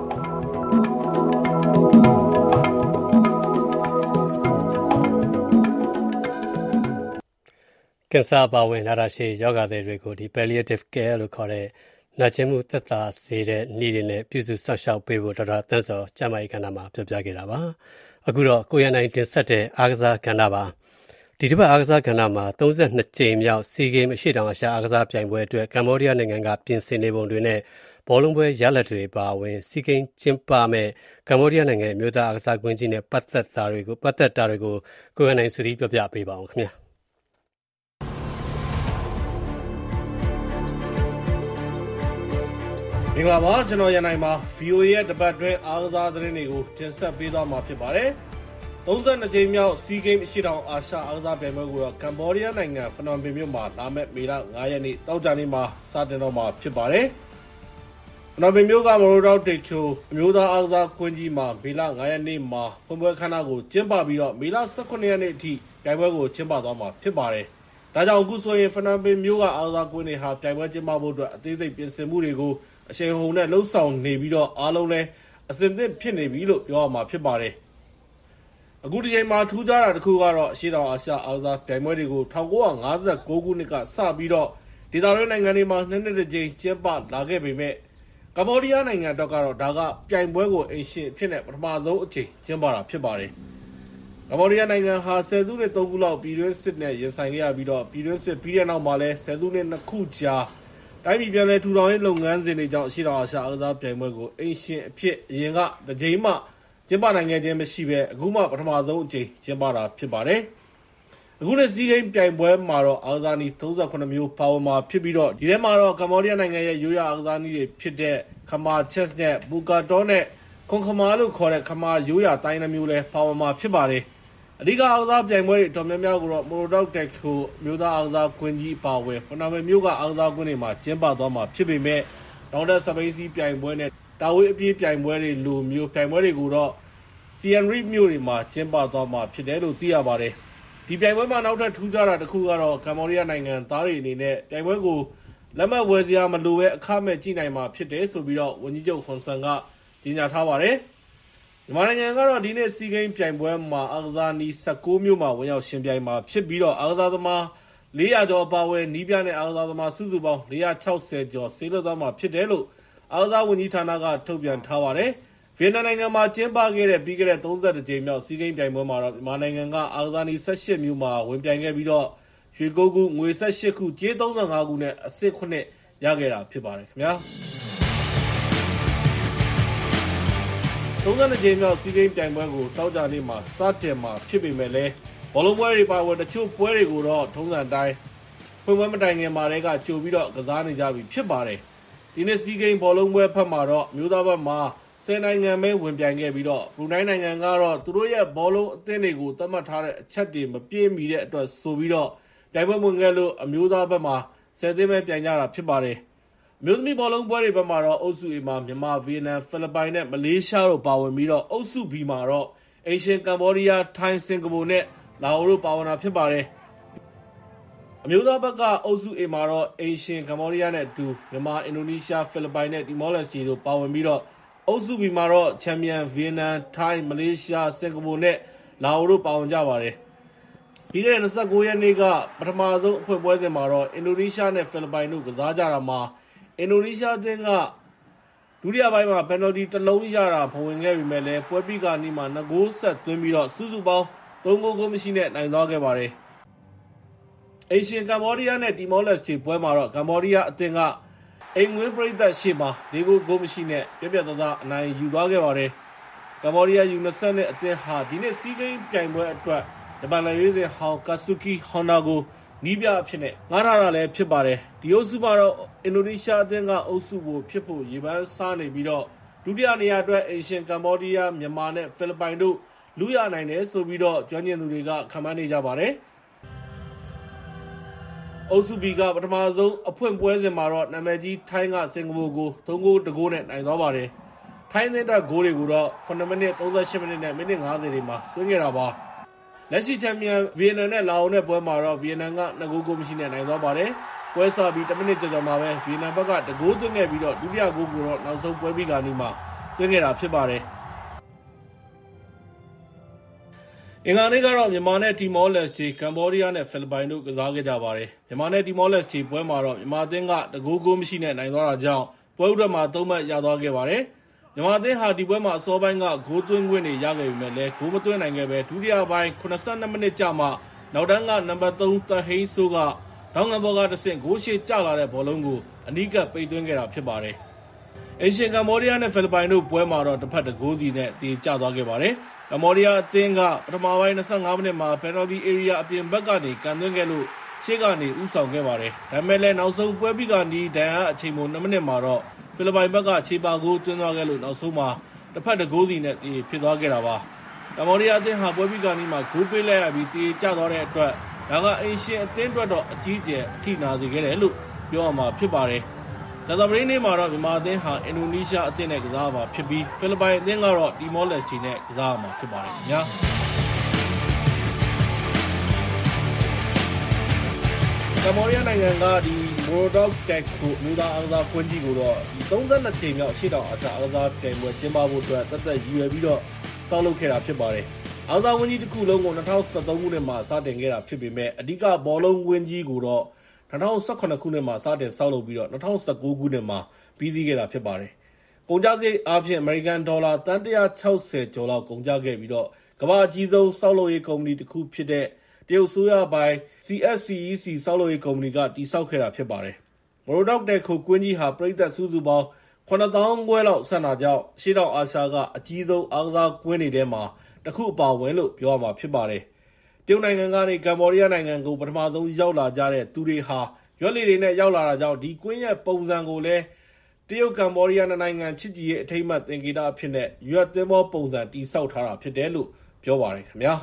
ကင်ဆာပါဝင်နာတာရှည်ယောဂသည်တွေကိုဒီ palliative care လို့ခေါ်တဲ့နာကျင်မှုသက်သာစေတဲ့နည်းတွေနဲ့ပြုစုစောင့်ရှောက်ပေးဖို့ဒေါက်တာသန်းစောကျန်းမာရေးကဏ္ဍမှာပြောပြခဲ့တာပါအခုတော့ကိုရန်နိုင်တင်ဆက်တဲ့အားကစားကဏ္ဍပါဒီတစ်ပတ်အားကစားကဏ္ဍမှာ32ကြိမ်မြောက်စီဂိမ်းအရှေ့တောင်အာရှအားကစားပြိုင်ပွဲအတွက်ကမ္ဘောဒီးယားနိုင်ငံကပြင်ဆင်နေပုံတွေနဲ့ဘောလုံးပွဲရလဒ်တွေပါဝင်စီဂိမ်းကျင်းပမဲ့ကမ္ဘောဒီးယားနိုင်ငံမြို့သားအားကစားကွင်းကြီးနဲ့ပတ်သက်တာတွေကိုကိုရန်နိုင်စုစည်းပြောပြပေးပါအောင်ခင်ဗျာမင်္ဂလာပါကျွန်တော်ရန်နိုင်ပါ VOA ရဲ့တပတ်တွင်းအားကစားသတင်းတွေကိုတင်ဆက်ပေးသွားမှာဖြစ်ပါတယ်32ကြိမ်မြောက်စီးဂိမ်းအရှိတောင်အာရှအားကစားပြိုင်ပွဲကိုတော့ကမ္ဘောဒီးယားနိုင်ငံဖနွမ်ပင်မြို့မှာလာမယ့်မေလ9ရက်နေ့တောက်ကြနေ့မှာစတင်တော့မှာဖြစ်ပါတယ်ဖနွမ်ပင်မြို့ကမရိုဒေါက်တေချိုအမျိုးသားအားကစားကွင်းကြီးမှာမေလ9ရက်နေ့မှာဖွင့်ပွဲခမ်းနားကိုကျင်းပပြီးတော့မေလ18ရက်နေ့အထိပြိုင်ပွဲကိုကျင်းပသွားမှာဖြစ်ပါတယ်ဒါကြောင့်အခုဆိုရင်ဖနွမ်ပင်မြို့ကအားကစားကွင်းတွေဟာပြိုင်ပွဲကျင်းပဖို့အတွက်အသေးစိတ်ပြင်ဆင်မှုတွေကိုအရှိန်ဟုန်နဲ့လှုပ်ဆောင်နေပြီးတော့အားလုံးလည်းအဆင်သင့်ဖြစ်နေပြီလို့ပြောရမှာဖြစ်ပါတယ်အခုဒီချိန်မှာထူးခြားတာတစ်ခုကတော့အရှေ့တောင်အာရှအားကစားပြိုင်ပွဲတွေကို1959ခုနှစ်ကစပြီးတော့ဒေသတွင်းနိုင်ငံတွေမှာနှစ်တစ်ကြိမ်ကျင်းပလာခဲ့ပေမဲ့ကမ္ဘောဒီးယားနိုင်ငံအတွက်ကတော့ဒါကပြိုင်ပွဲကိုအိမ်ရှင်အဖြစ်နဲ့ပထမဆုံးအကြိမ်ကျင်းပတာဖြစ်ပါတယ်ကမ္ဘောဒီးယားနိုင်ငံဟာဆယ်စုနှစ်3ခုလောက်ပြည်တွင်းစစ်နဲ့ရင်ဆိုင်ခဲ့ရပြီးတော့ပြည်တွင်းစစ်ပြီးတဲ့နောက်မှာလည်းဆယ်စုနှစ်2ခုကြာတိုင်းပြည်ပြန်လည်ထူထောင်ရေးလုပ်ငန်းစဉ်တွေကြောင့်အရှေ့တောင်အာရှအားကစားပြိုင်ပွဲကိုအိမ်ရှင်အဖြစ်အရင်ကတစ်ကြိမ်မှကျင်းပနိုင်ခဲ့ခြင်းမရှိပဲအခုမှပထမဆုံးအကြိမ်ကျင်းပတာဖြစ်ပါတယ်။အခုနှစ်စီးဂိမ်းပြိုင်ပွဲမှာတော့အားကစားနည်း38မျိုးပါဝင်မှာဖြစ်ပြီးတော့ဒီထဲမှာတော့ကမ္ဘောဒီးယားနိုင်ငံရဲ့ရိုးရာအားကစားနည်းတွေဖြစ်တဲ့ခမာချက်နဲ့ဘူကာတောနဲ့ခွန်ခမာလို့ခေါ်တဲ့ခမာရိုးရာတိုင်းနှမျိုးလည်းပါဝင်မှာဖြစ်ပါတယ်။အဓိကအားကစားပြိုင်ပွဲတွေအတော်များများကိုတော့မိုရိုဒေါက်တက်ခိုမျိုးသားအားကစားကွင်းကြီးပါဝင်ဖနွမ်ပင်မြို့ကအားကစားကွင်းတွေမှာကျင်းပသွားမှာဖြစ်ပေမဲ့တောင်တက်စပိန်စီပြိုင်ပွဲနဲ့တာဝေးအပြေးပြိုင်ပွဲတွေလိုမျိုးပြိုင်ပွဲတွေကိုတော့ Siem Reap မြို့တွေမှာကျင်းပသွားမှာဖြစ်တယ်လို့သိရပါတယ်။ဒီပြိုင်ပွဲမှာနောက်ထပ်ထူးခြားတာတစ်ခုကတော့ကမ္ဘောဒီးယားနိုင်ငံသားတွေအနေနဲ့ပြိုင်ပွဲကိုလက်မှတ်ဝယ်စရာမလိုဘဲအခမဲ့ကြည့်နိုင်မှာဖြစ်တယ်ဆိုပြီးတော့ဝန်ကြီးချုပ်ဟွန်ဆန်ကကြေညာထားပါတယ်။မြန်မာနိုင်ငံကတော့ဒီနေ့စီးဂိမ်းပြိုင်ပွဲမှာအားကစားနည်း19မျိုးမှာဝင်ရောက်ရှင်ပြိုင်မှာဖြစ်ပြီးတော့အားကစားသမား400ကျော်ပါဝင်နီးပြနဲ့အားကစားသမားစုစုပေါင်း460ကျော်ဆေးလွတ်သွားမှာဖြစ်တယ်လို့အားကစားဝန်ကြီးဌာနကထုတ်ပြန်ထားပါတယ်။ဗီယက်နမ်နိုင်ငံမှာကျင်းပခဲ့တဲ့ပြီးခဲ့တဲ့32ကြိမ်မြောက်စီးဂိမ်းပြိုင်ပွဲမှာတော့မြန်မာနိုင်ငံကအားကစားနည်း18မျိုးမှာဝင်ပြိုင်ခဲ့ပြီးတော့ရွှေ9ခုငွေ18ခုကြေး35ခုနဲ့အဆင့်9ရခဲ့တာဖြစ်ပါတယ်ခင်ဗျာ။32ကြိမ်မြောက်စီးဂိမ်းပြိုင်ပွဲကိုတောက်ကြနေ့မှာစတင်မှာဖြစ်ပေမဲ့လည်းဘောလုံးပွဲတွေပါဝင်တချို့ပွဲတွေကိုတော့ထုံးစံတိုင်းဖွင့်ပွဲမတိုင်ခင်မှာတည်းကကြိုပြီးတော့ကစားနေကြပြီဖြစ်ပါတယ်။ဒီနေ့စီးဂိမ်းဘောလုံးပွဲဖက်မှာတော့မျိုးသားဘက်မှာ10နိုင်ငံပဲဝင်ပြိုင်ခဲ့ပြီးတော့ဘရူနိုင်းနိုင်ငံကတော့သူတို့ရဲ့ဘောလုံးအသင်းတွေကိုသတ်မှတ်ထားတဲ့အချက်တွေမပြည့်မီတဲ့အတွက်ဆိုပြီးတော့ပြိုင်ပွဲဝင်ခဲ့လို့အမျိုးသားဘက်မှာ10သင်းပဲပြိုင်ကြတာဖြစ်ပါတယ်။အမျိုးသမီးဘောလုံးပွဲတွေဘက်မှာတော့အုပ်စု A မှာမြန်မာ၊ဗီယက်နမ်၊ဖိလစ်ပိုင်နဲ့မလေးရှားတို့ပါဝင်ပြီးတော့အုပ်စု B မှာတော့အိမ်ရှင်ကမ္ဘောဒီးယား၊ထိုင်း၊စင်ကာပူနဲ့လာအိုတို့ပါဝင်တာဖြစ်ပါတယ်။အမျိုးသားဘက်ကအုပ်စု A မှာတော့အိမ်ရှင်ကမ္ဘောဒီးယားနဲ့အတူမြန်မာ၊အင်ဒိုနီးရှား၊ဖိလစ်ပိုင်နဲ့တီမောလက်စတီတို့ပါဝင်ပြီးတော့အုပ်စု B မှာတော့ချန်ပီယံဗီယက်နမ်၊ထိုင်း၊မလေးရှား၊စင်ကာပူနဲ့လာအိုတို့ပါဝင်ကြပါတယ်။ပြီးခဲ့တဲ့29ရက်နေ့ကပထမဆုံးအဖွင့်ပွဲစဉ်မှာတော့အင်ဒိုနီးရှားနဲ့ဖိလစ်ပိုင်တို့ကစားကြတာမှာအင်ဒိုနီးရှားအသင်းကဒုတိယပိုင်းမှာပယ်နယ်တီတစ်လုံးရတာမဝင်ခဲ့ပေမဲ့လည်းပွဲပြီးကနေ့မှာ2ဂိုးဆက်သွင်းပြီးတော့စုစုပေါင်း3ဂိုးမရှိနဲ့နိုင်သွားခဲ့ပါတယ်။အိမ်ရှင်ကမ္ဘောဒီးယားနဲ့တီမောလက်စတီပွဲမှာတော့ကမ္ဘောဒီးယားအသင်းကအိမ်ဝင်ပရိသတ်ရှေ့မှာ4ဂိုးမရှိနဲ့ပြတ်ပြတ်သားသားအနိုင်ယူသွားခဲ့ပါတယ်။ကမ္ဘောဒီးယား U20 နဲ့အသင်းဟာဒီနေ့စီးဂိမ်းပြိုင်ပွဲအတွက်ဂျပန်လက်ရွေးစင်ဟောင်းကာဆူကီဟွန်ဒါကိုနီးပြအဖြစ်နဲ့ငားထားတာလည်းဖြစ်ပါတယ်။ဒီအုပ်စုမှာတော့အင်ဒိုနီးရှားအသင်းကအုပ်စုကိုဖြစ်ဖို့ရေပန်းစားနေပြီးတော့ဒုတိယနေရာအတွက်အိမ်ရှင်ကမ္ဘောဒီးယား၊မြန်မာနဲ့ဖိလစ်ပိုင်တို့လူရနိုင်တယ်ဆိုပြီးတော့ကျွမ်းကျင်သူတွေကခန့်မှန်းနေကြပါတယ်။အုပ်စု B ကပထမဆုံးအဖွင့်ပွဲစဉ်မှာတော့နာမည်ကြီးထိုင်းကစင်ကာပူကို3ဂိုး1ဂိုးနဲ့နိုင်သွားပါတယ်။ထိုင်းသင်းတပ်ဂိုးတွေကိုတော့9မိနစ်38မိနစ်နဲ့မိနစ်50တွေမှာသွင်းခဲ့တာပါ။လက်ရှိချန်ပီယံဗီယက်နမ်နဲ့လာအိုနဲ့ပွဲမှာတော့ဗီယက်နမ်က2ဂိုးမရှိနဲ့နိုင်သွားပါတယ်။ပွဲစပြီး10မိနစ်ကျော်မှာပဲဗီယက်နမ်ဘက်က2ဂိုးသွင်းခဲ့ပြီးတော့ဒုတိယဂိုးကိုတော့နောက်ဆုံးပွဲပြီးကနေ့မှာသွင်းခဲ့တာဖြစ်ပါတယ်။အင်္ဂါနေ့ကတော့မြန်မာနဲ့တီမောလက်စတီကမ်ဘောဒီးယားနဲ့ဖိလစ်ပိုင်တို့ကစားခဲ့ကြပါတယ်မြန်မာနဲ့တီမောလက်စတီပွဲမှာတော့မြန်မာအသင်းကတကူးကိုမရှိနဲ့နိုင်သွားတာကြောင့်ပွဲဥဒတ်မှာ3မှတ်ရသွားခဲ့ပါတယ်မြန်မာအသင်းဟာဒီပွဲမှာအစောပိုင်းကဂိုးသွင်းခွင့်တွေရခဲ့ပေမဲ့လည်းဂိုးမသွင်းနိုင်ခဲ့ပဲဒုတိယပိုင်း82မိနစ်ကြာမှနောက်တန်းကနံပါတ်3သဟိန်းဆိုးကတောင်ငံဘော်ကတဆင့်ဂိုးရှေ့ကျလာတဲ့ဘောလုံးကိုအနီးကပ်ပိတ်သွင်းခဲ့တာဖြစ်ပါတယ်အေရှန်ကမ်ဘောဒီးယားနဲ့ဖိလစ်ပိုင်တို့ပွဲမှာတော့တစ်ဖက်တကူးစီနဲ့တည်ကျသွားခဲ့ပါတယ်ကမ္ဘောဒီးယားအသင်းကပထမပိုင်း25မိနစ်မှာ penalty area အပြင်ဘက်ကနေကန်သွင်းခဲ့လို့ရှေ့ကနေဥဆောင်ခဲ့ပါတယ်။ဒါပေမဲ့လည်းနောက်ဆုံးပွဲပြီးကနီးဒဏ်ရာအချိန်2မိနစ်မှာတော့ဖိလစ်ပိုင်ဘက်ကခြေပါဂိုးသွင်းသွားခဲ့လို့နောက်ဆုံးမှာတစ်ဖက်တကူးစီနဲ့ဖြစ်သွားခဲ့တာပါ။ကမ္ဘောဒီးယားအသင်းဟာပွဲပြီးကနီးမှာဂိုးပေးလိုက်ရပြီးတည်ကျသွားတဲ့အတွက်ဒါကအေရှန်အသင်းအတွက်တော့အကြီးကျယ်အထိနာစေခဲ့တယ်လို့ပြောရမှာဖြစ်ပါတယ်။ဒါသပတေးနေ့မှာတော့မြန်မာအသင်းဟာအင်ဒိုနီးရှားအသင်းနဲ့ကစားမှာဖြစ်ပြီးဖိလစ်ပိုင်အသင်းကတော့တီမောလက်စတီနဲ့ကစားမှာဖြစ်ပါတယ်ခင်ဗျာကမ္ဘောဒီးယားနိုင်ငံကမိုရိုဒေါက်တက်ကိုလူသားအားကစားကွင်းကြီးကိုတော့32ချိန်မြောက်ရှေ့တောင်အာရှအားကစားပြိုင်ပွဲကျင်းပဖို့အတွက်သက်သက်ရည်ရွယ်ပြီးတော့ဆောက်လုပ်ခဲ့တာဖြစ်ပါတယ်အားကစားကွင်းကြီးတစ်ခုလုံးကို2013ခုနှစ်မှာစတင်ခဲ့တာဖြစ်ပေမဲ့အဓိကဘောလုံးကွင်းကြီးကိုတော့2018ခုနှစ်မှာစတင်ဆောက်လုပ်ပြီးတော့2019ခုနှစ်မှာပြီးစီးခဲ့တာဖြစ်ပါတယ်။ကုန်ကျစရိတ်အားဖြင့်အမေရိကန်ဒေါ်လာသန်း160ကျော်လောက်ကုန်ကျခဲ့ပြီးတော့ကမ္ဘာအကြီးဆုံးဆောက်လုပ်ရေးကုမ္ပဏီတစ်ခုဖြစ်တဲ့တရုတ်ဆိုရပိုင် CSCEC ဆောက်လုပ်ရေးကုမ္ပဏီကတည်ဆောက်ခဲ့တာဖြစ်ပါတယ်။မိုရိုဒေါက်တက်ခုကွင်းကြီးဟာပြည်သက်စုစုပေါင်း9000ခွဲလောက်ဆန့်တာကြောင့်ရှေ့တောင်အာရှကအကြီးဆုံးအားကစားကွင်းတွေထဲမှာတစ်ခုအပါဝင်လို့ပြောရမှာဖြစ်ပါတယ်။တရုတ်နိုင်ငံကနေကမ်ဘောဒီးယားနိုင်ငံကိုပထမဆုံးရောက်လာကြတဲ့သူတွေဟာရွက်လီတွေနဲ့ရောက်လာတာကြောင့်ဒီကွင်းရဲ့ပုံစံကိုလည်းတရုတ်ကမ်ဘောဒီးယားနိုင်ငံချစ်ကြည်ရေးအထိမ်းအမှတ်သင်္ကေတအဖြစ်နဲ့ရွက်သင်းဘောပုံစံတည်ဆောက်ထားတာဖြစ်တယ်လို့ပြောပါတယ်ခင်ဗျာ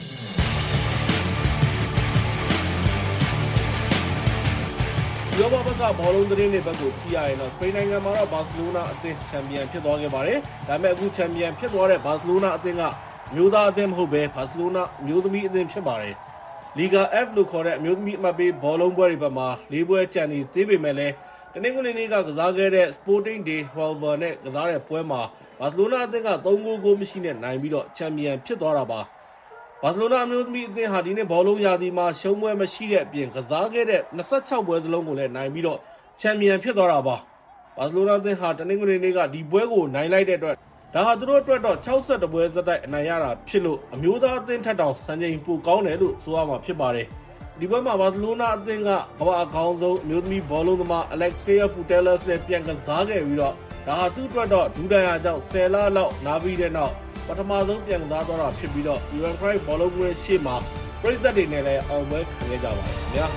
ရောဘဘကဘောလုံးသတင်းတွေဘက်ကိုကြည့်ရရင်တော့စပိန်နိုင်ငံမှာတော့ဘာစီလိုနာအသင်းချန်ပီယံဖြစ်သွားခဲ့ပါတယ်ဒါပေမဲ့အခုချန်ပီယံဖြစ်သွားတဲ့ဘာစီလိုနာအသင်းကမျိုးသားအသင်းမဟုတ်ပဲဘာစီလိုနာမျိုးသမီးအသင်းဖြစ်ပါတယ်လီဂါ F လို့ခေါ်တဲ့အမျိုးသမီးအမှတ်ပေးဘောလုံးပွဲတွေဘက်မှာ၄ပွဲကျန်နေသေးပေမဲ့လည်းတနင်္ဂနွေနေ့ကကစားခဲ့တဲ့ Sporting de Huelva နဲ့ကစားတဲ့ပွဲမှာဘာစီလိုနာအသင်းက3ဂိုးမရှိနဲ့နိုင်ပြီးတော့ချန်ပီယံဖြစ်သွားတာပါဘာစီလိုနာအမျိုးသမီးအသင်းဟာဒီနေ့ဘောလုံးရာသီမှာရှုံးပွဲမရှိတဲ့အပြင်ကစားခဲ့တဲ့26ပွဲစလုံးကိုလည်းနိုင်ပြီးတော့ချန်ပီယံဖြစ်သွားတာပါဘာစီလိုနာအသင်းဟာတနင်္ဂနွေနေ့ကဒီပွဲကိုနိုင်လိုက်တဲ့အတွက်ဒါဟာသူတို့အတွက်တော့62ပွဲစတိုက်အနိုင်ရတာဖြစ်လို့အမျိုးသားအသင်းထက်တောင်စံချိန်ပိုကောင်းတယ်လို့ဆိုရမှာဖြစ်ပါတယ်ဒီပွဲမှာဘာစီလိုနာအသင်းကကမ္ဘာအကောင်းဆုံးအမျိုးသမီးဘောလုံးသမား Alexia Putellas နဲ့ပြန်ကစားခဲ့ပြီးတော့ဒါဟာသူ့အတွက်တော့ဒူးဒဏ်ရာကြောင့်10လလောက်နားပြီးတဲ့နောက်ပထမဆုံးပြန်ကစားသွားတာဖြစ်ပြီးတော့ Johan Cruyff ဘောလုံးကွင်းရှေ့မှာပရိသတ်တွေနဲ့လည်းအောင်ပွဲခံခဲ့ကြပါတယ်ခင်ဗျာ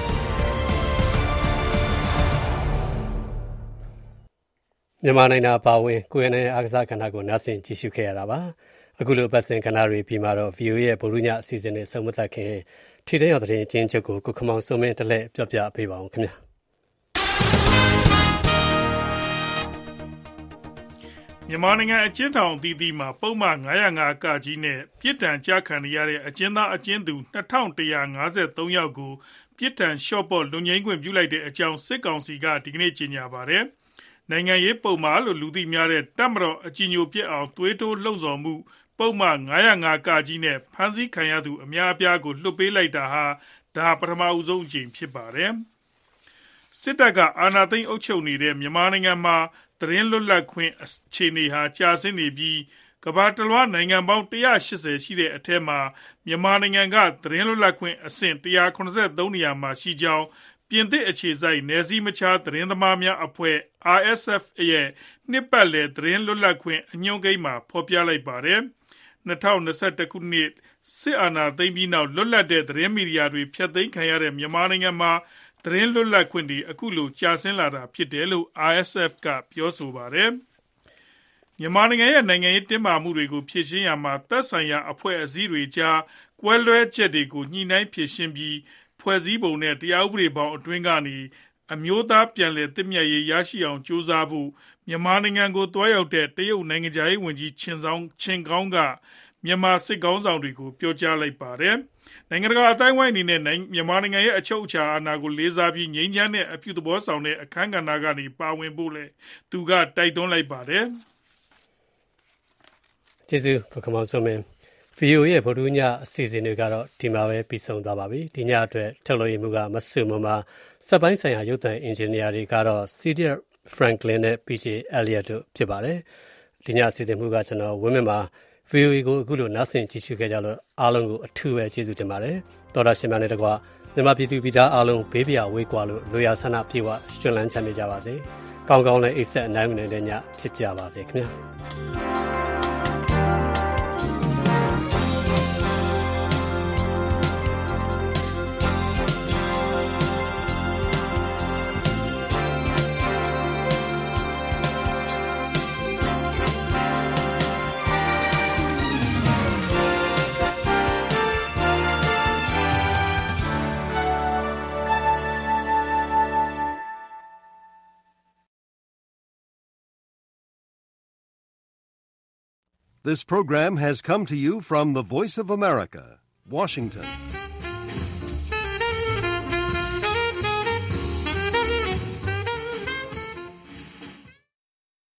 မြန်မာနိုင်ငံပါဝင်ကိုယ်နဲ့အားကစားကဏ္ဍကိုနားဆင်ကြည့်ရှုခဲ့ရတာပါအခုလိုပတ်စင်ကဏ္ဍတွေပြီးမှတော့ VOA ရဲ့ဗုဒ္ဓညအစီအစဉ်နဲ့ဆုံးမသက်ခင်ထိတဲ့ရောက်တဲ့အချင်းချုပ်ကိုခမောင်စုံမင်းတလဲပြောပြပေးပါအောင်ခင်ဗျာမြန်မာနိုင်ငံအကျဉ်းထောင်အသီးသီးမှာပုံမှန်905ကကြီးနဲ့ပြစ်ဒဏ်ကြခံရတဲ့အကျဉ်းသားအကျဉ်းသူ2153ယောက်ကိုပြစ်ဒဏ်လျှော့ပေါ့လွတ်ငြိမ်းခွင့်ပြုလိုက်တဲ့အကြောင်းစစ်ကောင်စီကဒီကနေ့ကြေညာပါတယ်နိုင်ငံရေးပုံမှာလို့လူသိများတဲ့တပ်မတော်အကြီးအကျယ်ပြစ်အောင်သွေးတိုးလှုံ့ဆော်မှုပုံမှန်905ကကြီးနဲ့ဖမ်းဆီးခံရသူအများအပြားကိုလွှတ်ပေးလိုက်တာဟာဒါပထမဦးဆုံးအကြိမ်ဖြစ်ပါတယ်စစ်တပ်ကအာဏာသိမ်းအုပ်ချုပ်နေတဲ့မြန်မာနိုင်ငံမှာသတင်းလွတ်လပ်ခွင့်အခြေအနေဟာကျဆင်းနေပြီးကမ္ဘာတလွှားနိုင်ငံပေါင်း180ရှိတဲ့အထက်မှာမြန်မာနိုင်ငံကသတင်းလွတ်လပ်ခွင့်အဆင့်183နေရာမှာရှိကြောင်းပြင်သစ်အခြေစိုက်နယ်စည်းမခြားသတင်းသမားများအဖွဲ့ RSF ရဲ့နှစ်ပတ်လည်သတင်းလွတ်လပ်ခွင့်အညွှန်းကိန်းမှာဖော်ပြလိုက်ပါတယ်2021ခုနှစ်စစ်အာဏာသိမ်းပြီးနောက်လွတ်လပ်တဲ့သတင်းမီဒီယာတွေဖျက်သိမ်းခံရတဲ့မြန်မာနိုင်ငံမှာသတင်းလွတ်လပ်ခွင့်တွေအခုလိုကျဆင်းလာတာဖြစ်တယ်လို့ RSF ကပြောဆိုပါတယ်မြန်မာနိုင်ငံရဲ့နိုင်ငံရေးတင်းမာမှုတွေကိုဖြေရှင်းရမှာသက်ဆိုင်ရာအဖွဲ့အစည်းတွေကြားကွဲလွဲချက်တွေကိုညှိနှိုင်းဖြေရှင်းပြီးဖွဲ့စည်းပုံနဲ့တရားဥပဒေပေါင်းအတွင်းကနေအမျိုးသားပြန်လည်သင့်မြတ်ရေးရရှိအောင်ကြိုးစားဖို့မြန်မာနိုင်ငံကိုတွားရောက်တဲ့တရုတ်နိုင်ငံခြားရေးဝန်ကြီးချင်းကောင်းကမြန်မာစစ်ကောင်းဆောင်တွေကိုပြောကြားလိုက်ပါတယ်။နိုင်ငံတကာအတိုင်းအဝိုင်းအနေနဲ့မြန်မာနိုင်ငံရဲ့အချုပ်အခြာအာဏာကိုလေးစားပြီးငြိမ်းချမ်းတဲ့အပြုသဘောဆောင်တဲ့အခမ်းကဏ္ဍကနေပါဝင်ဖို့လည်းသူကတိုက်တွန်းလိုက်ပါတယ်။ကျေးဇူးခမောင်စုံမင်း VOA ရဲ့ဗုဒ္ဓညအစီအစဉ်တွေကတော့ဒီမှာပဲပြီးဆုံးသွားပါပြီ။ဒီညအတွက်ထုတ်လွှင့်မှုကမဆုမမစက်ပိုင်းဆိုင်ရာရုပ်သံအင်ဂျင်နီယာတွေကတော့ Cedar Franklin နဲ့ PJ Elliott တို့ဖြစ်ပါတယ်။ဒီညအစီအစဉ်မှုကကျွန်တော်ဝင်းမြမှာ VOA ကိုအခုလိုနားဆင်ကြည့်ရှုခဲ့ကြလို့အားလုံးကိုအထူးပဲကျေးဇူးတင်ပါတယ်။သောတာရှင်များနဲ့တကွမြန်မာပြည်သူပြည်သားအားလုံးဘေးပြဝေးကွာလို့လူရဆန္ဒပြေဝရှင်လန်းချမ်းမြေကြပါစေ။ကောင်းကောင်းနဲ့အိပ်ဆက်အနိုင်မနေတဲ့ညဖြစ်ကြပါစေခင်ဗျာ။ This program has come to you from the Voice of America, Washington.